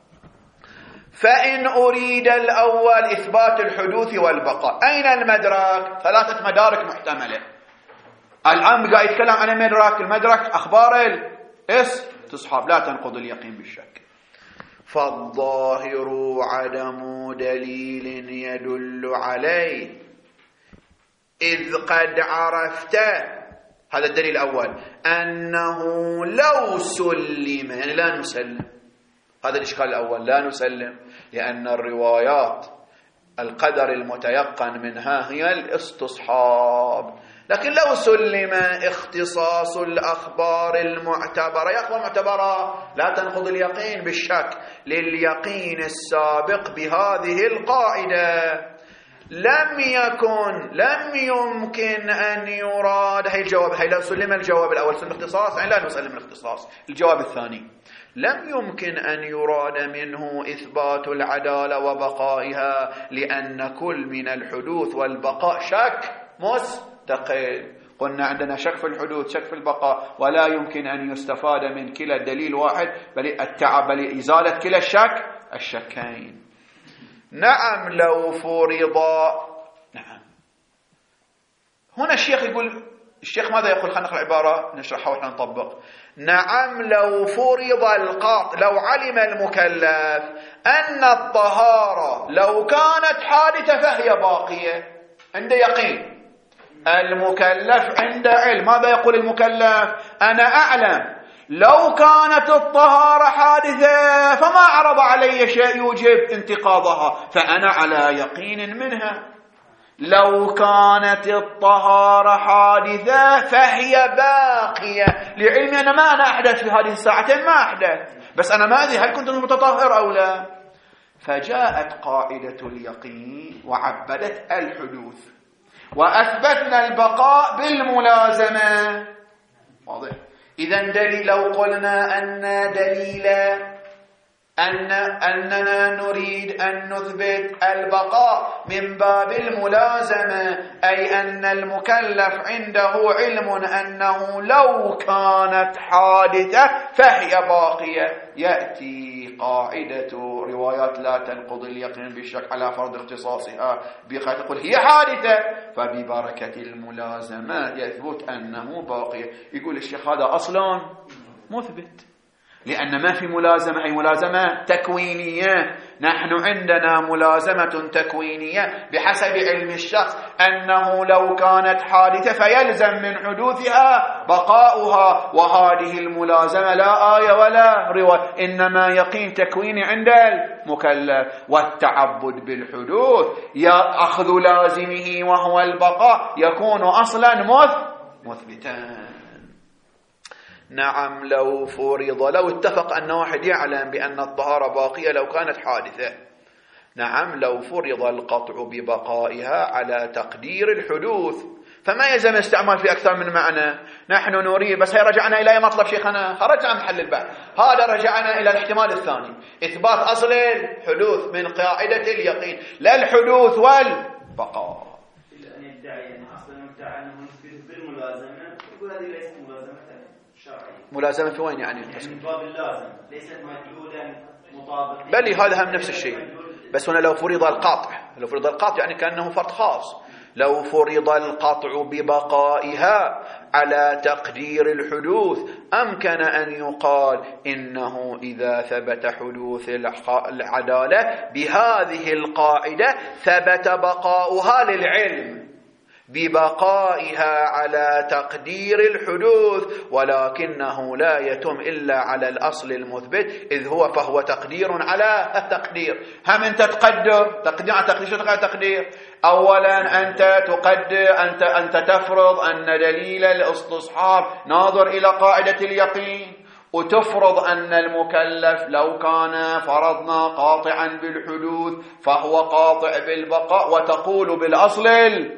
[SPEAKER 1] فإن أريد الأول إثبات الحدوث والبقاء، أين المدرك؟ ثلاثة مدارك محتملة. الآن بقى يتكلم عن المدرك. المدرك أخبار الإس الاستصحاب لا تنقض اليقين بالشك. فالظاهر عدم دليل يدل عليه إذ قد عرفت، هذا الدليل الأول، أنه لو سلم، يعني لا نسلم، هذا الإشكال الأول، لا نسلم لأن الروايات القدر المتيقن منها هي الاستصحاب. لكن لو سلم اختصاص الأخبار المعتبرة، يا أخبار معتبرة لا تنقض اليقين بالشك لليقين السابق بهذه القاعدة، لم يكن لم يمكن أن يراد، هي الجواب، هي لو سلم الجواب الأول سلم الاختصاص، يعني لا نسلم الاختصاص. الجواب الثاني، لم يمكن أن يراد منه إثبات العدالة وبقائها لأن كل من الحدوث والبقاء شك مستقل. قلنا عندنا شك في الحدوث شك في البقاء، ولا يمكن أن يستفاد من كلا الدليل واحد بل التعب بل إزالة كلا الشك الشكين. نعم لو فرض، نعم هنا الشيخ يقول، الشيخ ماذا يقول؟ خلينا نقرأ العبارة نشرحها ونحن نطبق. نعم لو فرض القاطع، لو علم المكلف أن الطهارة لو كانت حادثة فهي باقية، عنده يقين. المكلف عنده علم، ماذا يقول المكلف؟ أنا أعلم لو كانت الطهارة حادثة فما عرض علي شيء يوجب انتقاضها، فأنا على يقين منها. لو كانت الطهارة حادثة فهي باقية لعلمي أنا ما أنا أحدث في هذه الساعتين، ما أحدث، بس أنا ما أدري هل كنت متطهر أو لا. فجاءت قاعدة اليقين وعبدت الحدوث، وأثبتنا البقاء بالملازمة. واضح؟ إذن دليل، لو قلنا أن دليل أن أننا نريد أن نثبت البقاء من باب الملازمة، أي أن المكلف عنده علم أنه لو كانت حادثة فهي باقية. يأتي قاعدة روايات لا تنقض اليقين بالشك على فرض اختصاصها بقاعدة تقول هي حادثة، فببركة الملازمة يثبت أنه باقية. يقول الشيخ هذا أصلا مثبت، لأن ما في ملازمة، أي ملازمة تكوينية. نحن عندنا ملازمة تكوينية بحسب علم الشخص أنه لو كانت حادثة فيلزم من حدوثها بقاؤها، وهذه الملازمة لا آية ولا رواية، إنما يقين تكويني عند المكلف. والتعبد بالحدوث يا أخذ لازمه وهو البقاء يكون أصلا مثبتا. نعم لو فرض، لو اتفق أن واحد يعلم بأن الطهارة باقية لو كانت حادثة، نعم لو فرض القطع ببقائها على تقدير الحدوث، فما يلزم استعمال في أكثر من معنى. نحن نريد، بس هي رجعنا إلى مطلب شيخنا، خرجنا عن محل البحث، هذا رجعنا إلى الاحتمال الثاني، إثبات أصل الحدوث من قاعدة اليقين، لا الحدوث والبقاء.
[SPEAKER 4] إلا أن يدعي يعني أصلا يدعي أنه نثبت بالملازمة، يقول هذه ليست ملازمة شرعية.
[SPEAKER 1] ملازمة في وين يعني؟
[SPEAKER 4] يعني باب اللازم ليست مدلولا مطابقا،
[SPEAKER 1] بل هذا هم نفس الشيء، بس هنا لو فرض القاطع، لو فرض القاطع يعني كأنه فرض خاص. لو فرض القطع ببقائها على تقدير الحدوث أمكن أن يقال إنه إذا ثبت حدوث العدالة بهذه القاعدة ثبت بقاؤها للعلم ببقائها على تقدير الحدوث، ولكنه لا يتم إلا على الأصل المثبت إذ هو فهو تقدير على التقدير. هم أنت تقدر تقدير على تقدير، شو تقدر تقدير؟ أولا أنت تقدر، أنت أنت تفرض أن دليل الاستصحاب ناظر إلى قاعدة اليقين، وتفرض أن المكلف لو كان فرضنا قاطعا بالحدوث فهو قاطع بالبقاء، وتقول بالأصل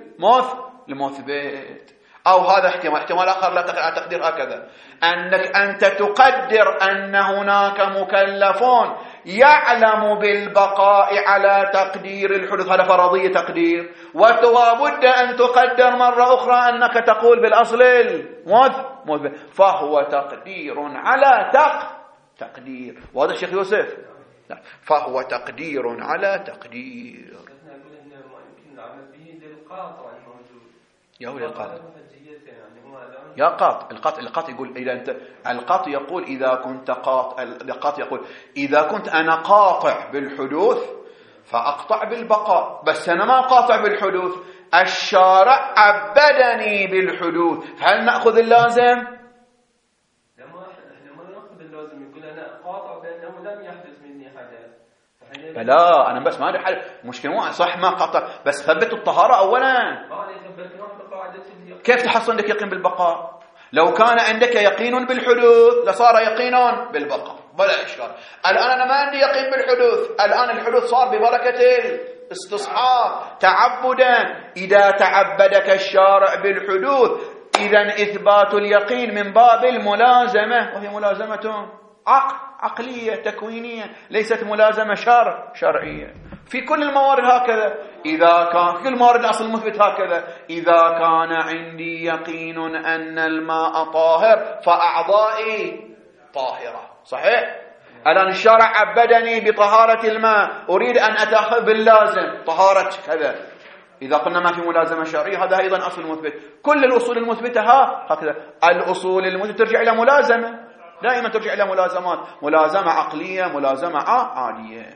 [SPEAKER 1] المثبت. أو هذا احتمال، احتمال آخر لا تقع على تقدير هكذا، أنك أنت تقدر أن هناك مكلفون يعلم بالبقاء على تقدير الحدوث، هذا فرضية تقدير، وتوابد أن تقدر مرة أخرى أنك تقول بالأصل المثبت، فهو تقدير على تق تقدير. وهذا الشيخ يوسف لا. فهو تقدير على تقدير.
[SPEAKER 5] يا هو القاطع
[SPEAKER 1] يا قاط القاط القاط يقول إذا أنت القاط يقول إذا كنت قاط القاط يقول إذا كنت أنا قاطع بالحدوث فأقطع بالبقاء، بس أنا ما قاطع بالحدوث، الشارع عبدني بالحدوث، هل نأخذ اللازم؟
[SPEAKER 5] لما احنا ما نأخذ اللازم، يقول أنا قاطع بأنه لم يحدث مني حدث.
[SPEAKER 1] لا أنا بس ما أدري حل مشكلة، مو صح ما قاطع، بس ثبت الطهارة أولا. كيف تحصل لك يقين بالبقاء؟ لو كان عندك يقين بالحدوث لصار يقين بالبقاء بلا إشكال. الآن أنا ما عندي يقين بالحدوث، الآن الحدوث صار ببركة الاستصحاب تعبدا. إذا تعبدك الشارع بالحدوث إذن إثبات اليقين من باب الملازمة، وهي ملازمة عقل عقلية تكوينية، ليست ملازمة شرع شرعية. في كل الموارد هكذا، إذا كان في كل الموارد الأصل المثبت هكذا، إذا كان عندي يقين أن الماء طاهر فأعضائي طاهرة، صحيح؟ الآن الشارع عبدني بطهارة الماء، أريد أن أتأخذ باللازم طهارة كذا. إذا قلنا ما في ملازمة شرعية هذا أيضا أصل مثبت. كل الأصول المثبتة ها هكذا، الأصول المثبتة ترجع إلى ملازمة، دائما ترجع إلى ملازمات، ملازمة عقلية ملازمة عادية.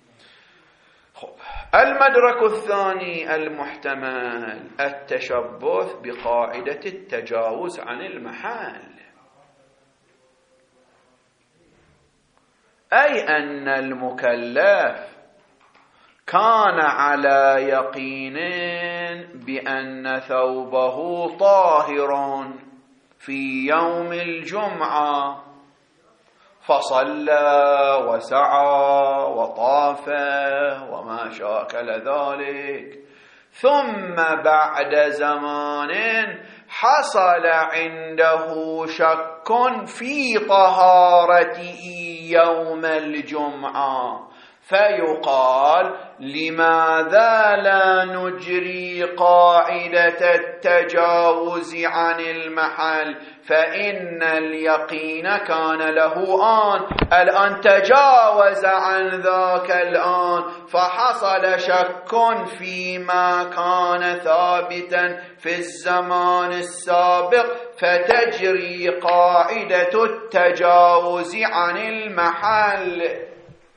[SPEAKER 1] المدرك الثاني المحتمل التشبث بقاعدة التجاوز عن المحال، أي أن المكلف كان على يقين بأن ثوبه طاهر في يوم الجمعة فصلى وسعى وطاف وما شاكل ذلك، ثم بعد زمان حصل عنده شك في طهارته يوم الجمعة، فيقال لماذا لا نجري قاعدة التجاوز عن المحل، فإن اليقين كان له آن، الآن تجاوز عن ذاك الآن، فحصل شك فيما كان ثابتا في الزمان السابق، فتجري قاعدة التجاوز عن المحل.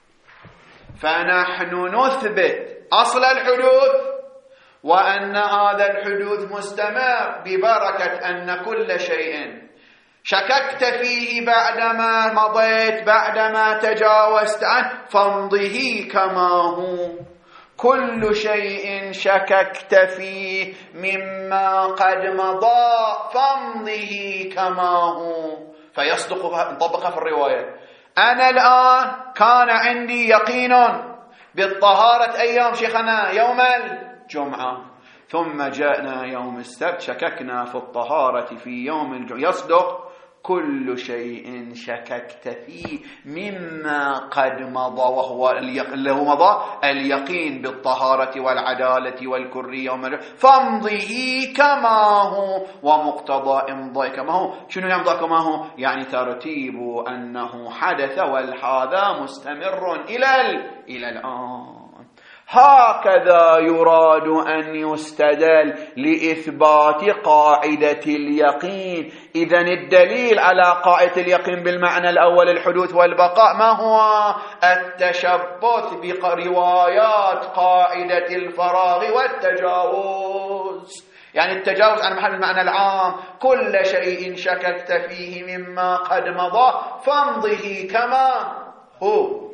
[SPEAKER 1] فنحن نثبت أصل الحدوث وأن هذا الحدوث مستمر ببركة أن كل شيء شككت فيه بعدما مضيت بعدما تجاوزت عنه فامضه كما هو، كل شيء شككت فيه مما قد مضى فامضه كما هو. فيصدق نطبقها في الرواية، أنا الآن كان عندي يقين بالطهارة أيام شيخنا يوم الجمعة، ثم جاءنا يوم السبت شككنا في الطهارة في يوم الجمعة، يصدق كل شيء شككت فيه مما قد مضى، وهو اللي هو مضى اليقين بالطهارة والعدالة والكرية فامضه كما هو، ومقتضى امضاء كما هو. شنو يمضى كما هو؟ يعني ترتيب أنه حدث والهذا مستمر إلى إلى الآن. هكذا يراد أن يستدل لإثبات قاعدة اليقين. إذن الدليل على قاعدة اليقين بالمعنى الأول الحدوث والبقاء ما هو؟ التشبث بروايات قاعدة الفراغ والتجاوز، يعني التجاوز عن محل المعنى العام، كل شيء شككت فيه مما قد مضى فامضه كما هو.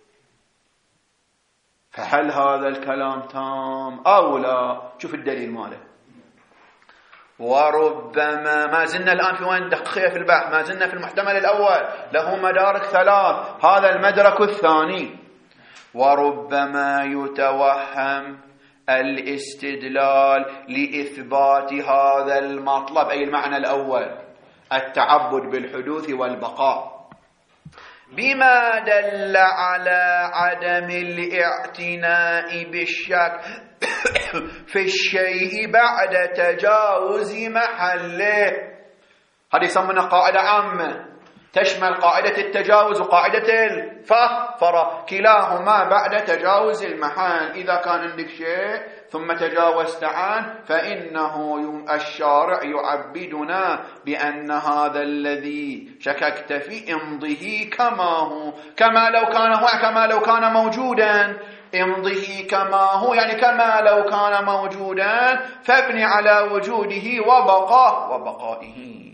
[SPEAKER 1] فهل هذا الكلام تام أو لا؟ شوف الدليل ماله. وربما ما زلنا الآن في وين دقيقة في البحث، ما زلنا في المحتمل الأول له مدارك ثلاث، هذا المدرك الثاني. وربما يتوهم الاستدلال لإثبات هذا المطلب، أي المعنى الأول التعبد بالحدوث والبقاء، بما دل على عدم الاعتناء بالشك في الشيء بعد تجاوز محله. هذه يسمونها قاعدة عامة، تشمل قاعدة التجاوز وقاعدة الفرا، كلاهما بعد تجاوز المحل. إذا كان عندك شيء ثم تجاوزت عنه فإنه الشارع يعبدنا بأن هذا الذي شككت فيه امضه كما هو، كما لو كان هو، كما لو كان موجودا، امضه كما هو يعني كما لو كان موجودا، فابني على وجوده وبقاه وبقائه.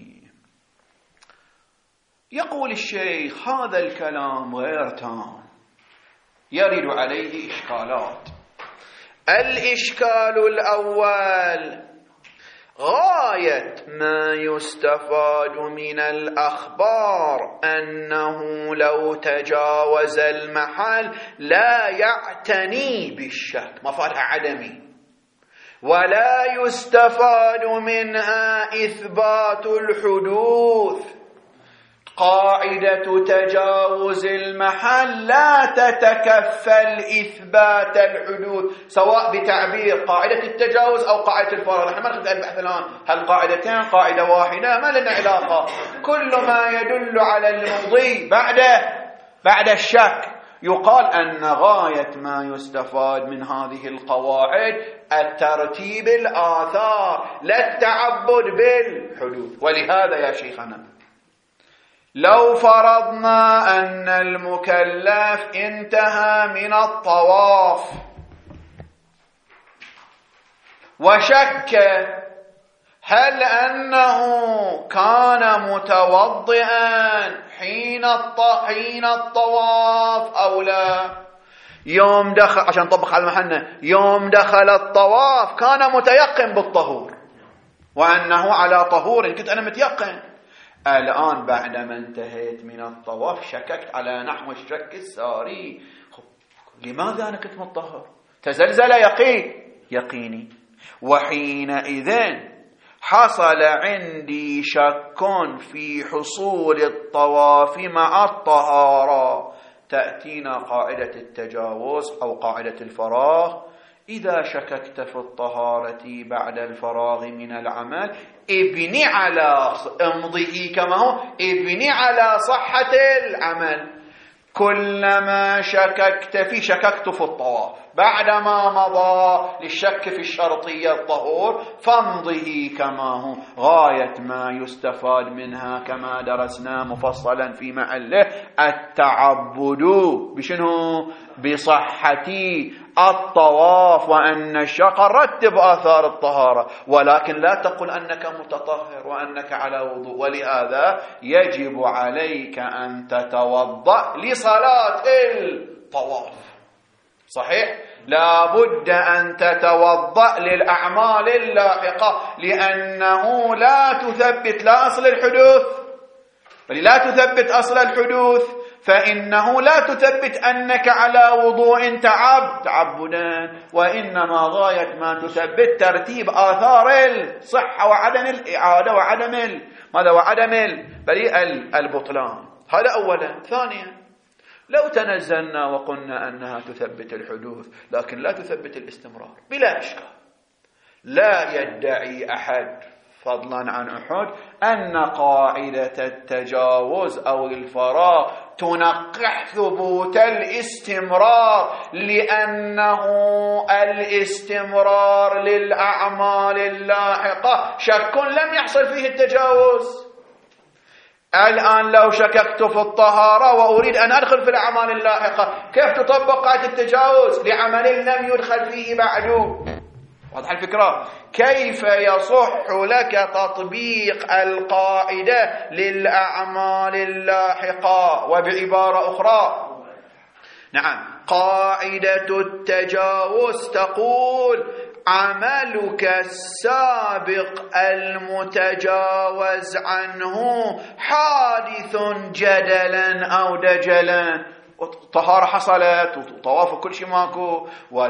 [SPEAKER 1] يقول الشيخ هذا الكلام غير تام، يرد عليه إشكالات. الإشكال الأول: غاية ما يستفاد من الأخبار أنه لو تجاوز المحل لا يعتني بالشك، مفادها عدمي، ولا يستفاد منها إثبات الحدوث. قاعدة تجاوز المحل لا تتكفل إثبات الحدوث، سواء بتعبير قاعدة التجاوز أو قاعدة الفراغ. نحن ما نريد البحث الآن هل قاعدتين قاعدة واحدة، ما لنا علاقة. كل ما يدل على المضي بعد بعد الشك يقال أن غاية ما يستفاد من هذه القواعد الترتيب الآثار لا التعبد بالحدوث. ولهذا يا شيخنا لو فرضنا أن المكلف انتهى من الطواف وشك هل أنه كان متوضئا حين حين الطواف أو لا، يوم دخل عشان نطبق على محلنا، يوم دخل الطواف كان متيقن بالطهور وأنه على طهور، كنت أنا متيقن. الآن بعدما انتهيت من الطواف شككت على نحو الشك الساري، لماذا أنا كنت مطهر؟ تزلزل يقين يقيني، وحينئذ حصل عندي شك في حصول الطواف مع الطهارة. تأتينا قاعدة التجاوز أو قاعدة الفراغ: إذا شككت في الطهارة بعد الفراغ من العمل ابني على امضه كما هو، ابني على صحة العمل. كلما شككت في شككت في الطواف بعدما مضى للشك في الشرطية الطهور فامضه كما هو. غاية ما يستفاد منها كما درسنا مفصلا في محله التعبد بشنو؟ بصحة الطواف، وأن الشق رتب آثار الطهارة، ولكن لا تقل أنك متطهر وأنك على وضوء. ولهذا يجب عليك أن تتوضأ لصلاة الطواف، صحيح؟ لا بد أن تتوضأ للأعمال اللاحقة، لأنه لا تثبت لا أصل الحدوث، بل لا تثبت أصل الحدوث، فإنه لا تثبت أنك على وضوء تعب تعبدا، وإنما غاية ما تثبت ترتيب آثار الصحة وعدم الإعادة وعدم ال... ماذا وعدم ال... بل البطلان. هذا أولا. ثانيا، لو تنزلنا وقلنا أنها تثبت الحدوث لكن لا تثبت الاستمرار بلا إشكال، لا يدعي أحد فضلا عن أحد أن قاعدة التجاوز أو الفراغ تنقح ثبوت الاستمرار، لأنه الاستمرار للأعمال اللاحقة شك لم يحصل فيه التجاوز. الآن لو شككت في الطهارة وأريد أن أدخل في الأعمال اللاحقة، كيف تطبق قاعدة التجاوز لعمل لم يدخل فيه بعد؟ واضح الفكرة؟ كيف يصح لك تطبيق القاعدة للأعمال اللاحقة؟ وبعبارة أخرى، نعم، قاعدة التجاوز تقول عملك السابق المتجاوز عنه حادث جدلا أو دجلا، طهارة حصلت وطواف وكل شيء ماكو،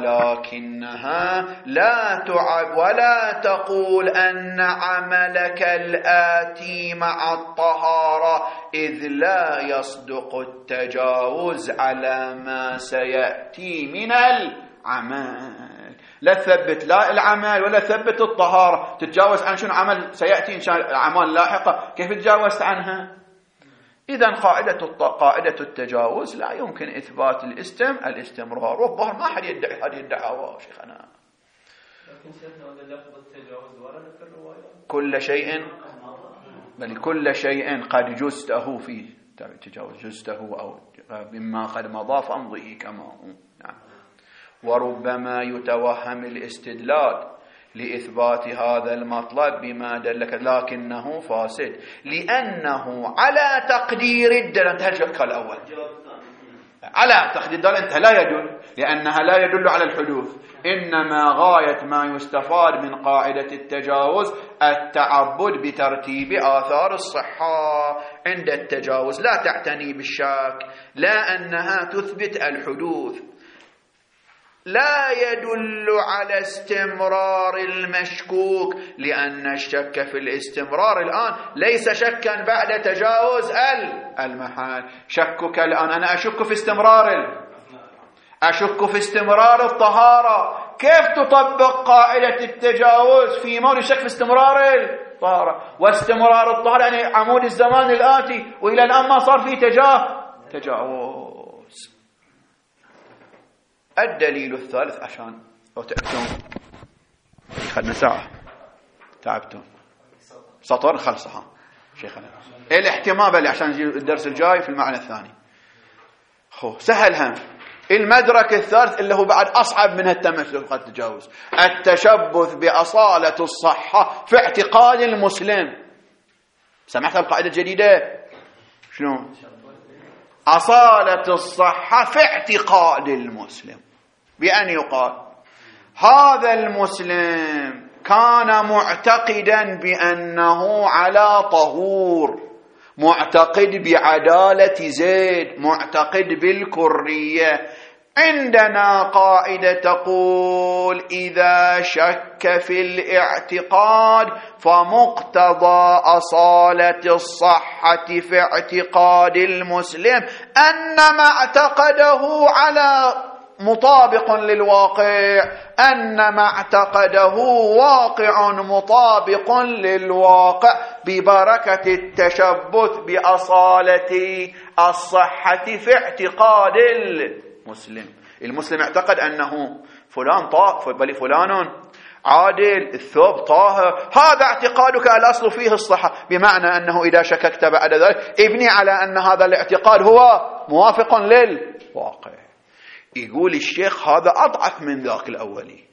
[SPEAKER 1] ولكنها لا تعب ولا تقول أن عملك الآتي مع الطهارة، إذ لا يصدق التجاوز على ما سيأتي من العمل. لا تثبت لا العمل ولا تثبت الطهارة، تتجاوز عن شنو عمل سيأتي إن شاء الله أعمال لاحقة، كيف تجاوزت عنها؟ إذن قاعدة قاعدة التجاوز لا يمكن إثبات الاستم الاستمرار، والظهر ما حد يدعي هذه الدعوة شيخنا.
[SPEAKER 5] لكن شيخنا هذا لفظ التجاوز ورد في الرواية كل
[SPEAKER 1] شيء، بل كل شيء قد جزته فيه تجاوز جزته أو مما قد مضى فامضيه كما هو. نعم. وربما يتوهم الاستدلال لإثبات هذا المطلب بما دلك، لكنه فاسد لأنه على تقدير الدلالة. انتهى الشق الأول على تقدير الدلالة، انتهى لا يدل، لأنها لا يدل على الحدوث، إنما غاية ما يستفاد من قاعدة التجاوز التعبد بترتيب آثار الصحة عند التجاوز، لا تعتني بالشك، لا أنها تثبت الحدوث، لا يدل على استمرار المشكوك، لأن الشك في الاستمرار الآن ليس شكا بعد تجاوز المحال. شكك الآن أنا أشك في استمرار أشك في استمرار الطهارة، كيف تطبق قاعدة التجاوز في مورد الشك في استمرار الطهارة؟ واستمرار الطهارة يعني عمود الزمان الآتي، وإلى الآن ما صار فيه تجاه تجاوز. الدليل الثالث، عشان لو تعبتون خدنا ساعة تعبتون سطر خلصها شيخنا، الاحتمال عشان الدرس الجاي في المعنى الثاني. خو سهل هم المدرك الثالث اللي هو بعد أصعب من التمثل قد تجاوز، التشبث بأصالة الصحة في اعتقاد المسلم. سمعت القاعدة الجديدة شلون؟ أصالة الصحة في اعتقاد المسلم، بأن يقال هذا المسلم كان معتقدا بأنه على طهور، معتقد بعدالة زيد، معتقد بالكرية. عندنا قاعدة تقول إذا شك في الاعتقاد فمقتضى أصالة الصحة في اعتقاد المسلم أن ما اعتقده على مطابق للواقع، أن ما اعتقده واقع مطابق للواقع ببركة التشبث بأصالة الصحة في اعتقاد المسلم. المسلم اعتقد أنه فلان طاهر، بل فلان عادل، الثوب طاهر، هذا اعتقادك الأصل فيه الصحة، بمعنى أنه إذا شككت بعد ذلك ابني على أن هذا الاعتقاد هو موافق للواقع. يقول الشيخ هذا أضعف من ذاك الأولي.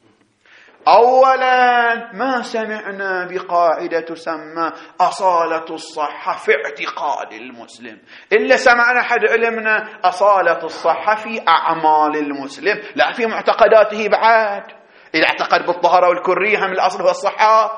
[SPEAKER 1] أولا ما سمعنا بقاعدة تسمى أصالة الصحة في اعتقاد المسلم، إلا سمعنا حد علمنا أصالة الصحة في أعمال المسلم، لا في معتقداته بعد. إذا اعتقد بالطهارة والكرية هم الأصل هو الصحة.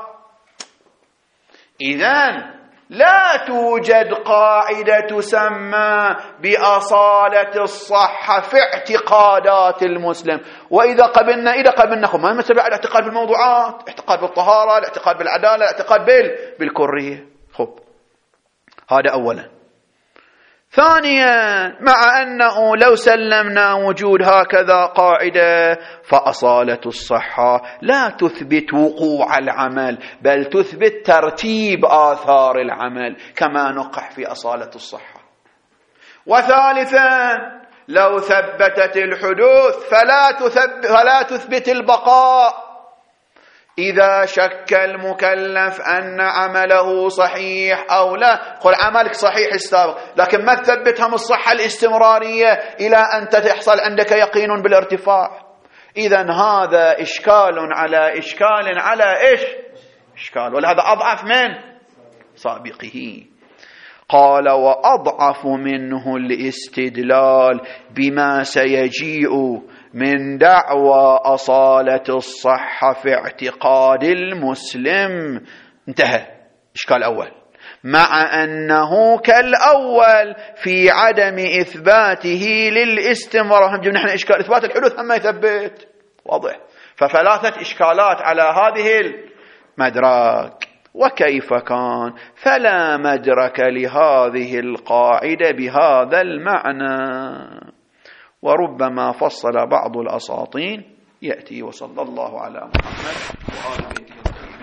[SPEAKER 1] إذن لا توجد قاعدة تسمى بأصالة الصحة في اعتقادات المسلم. وإذا قبلنا إذا قبلنا خب ما نتبع الاعتقاد بالموضوعات، اعتقاد بالطهارة، الاعتقاد بالعدالة، الاعتقاد بال بالكرية. خب هذا أولا. ثانيا مع أنه لو سلمنا وجود هكذا قاعدة فأصالة الصحة لا تثبت وقوع العمل، بل تثبت ترتيب آثار العمل كما نقح في أصالة الصحة. وثالثا لو ثبتت الحدوث فلا تثبت, فلا تثبت البقاء. إذا شك المكلف أن عمله صحيح أو لا، قل عملك صحيح السابق، لكن ما تثبت هم الصحة الاستمرارية إلى أن تحصل عندك يقين بالارتفاع. إذن هذا إشكال على إشكال على إيش إشكال، ولهذا أضعف من سابقه. قال وأضعف منه الاستدلال بما سيجيء من دعوى أصالة الصحة في اعتقاد المسلم. انتهى إشكال أول، مع أنه كالأول في عدم إثباته للاستمرار. هم جبنا نحن إشكال إثبات الحدوث هم يثبت، واضح. فثلاثة إشكالات على هذه المدرك. وكيف كان فلا مدرك لهذه القاعدة بهذا المعنى. وربما فصل بعض الأساطين يأتي. وصلى الله على محمد وآل بيته.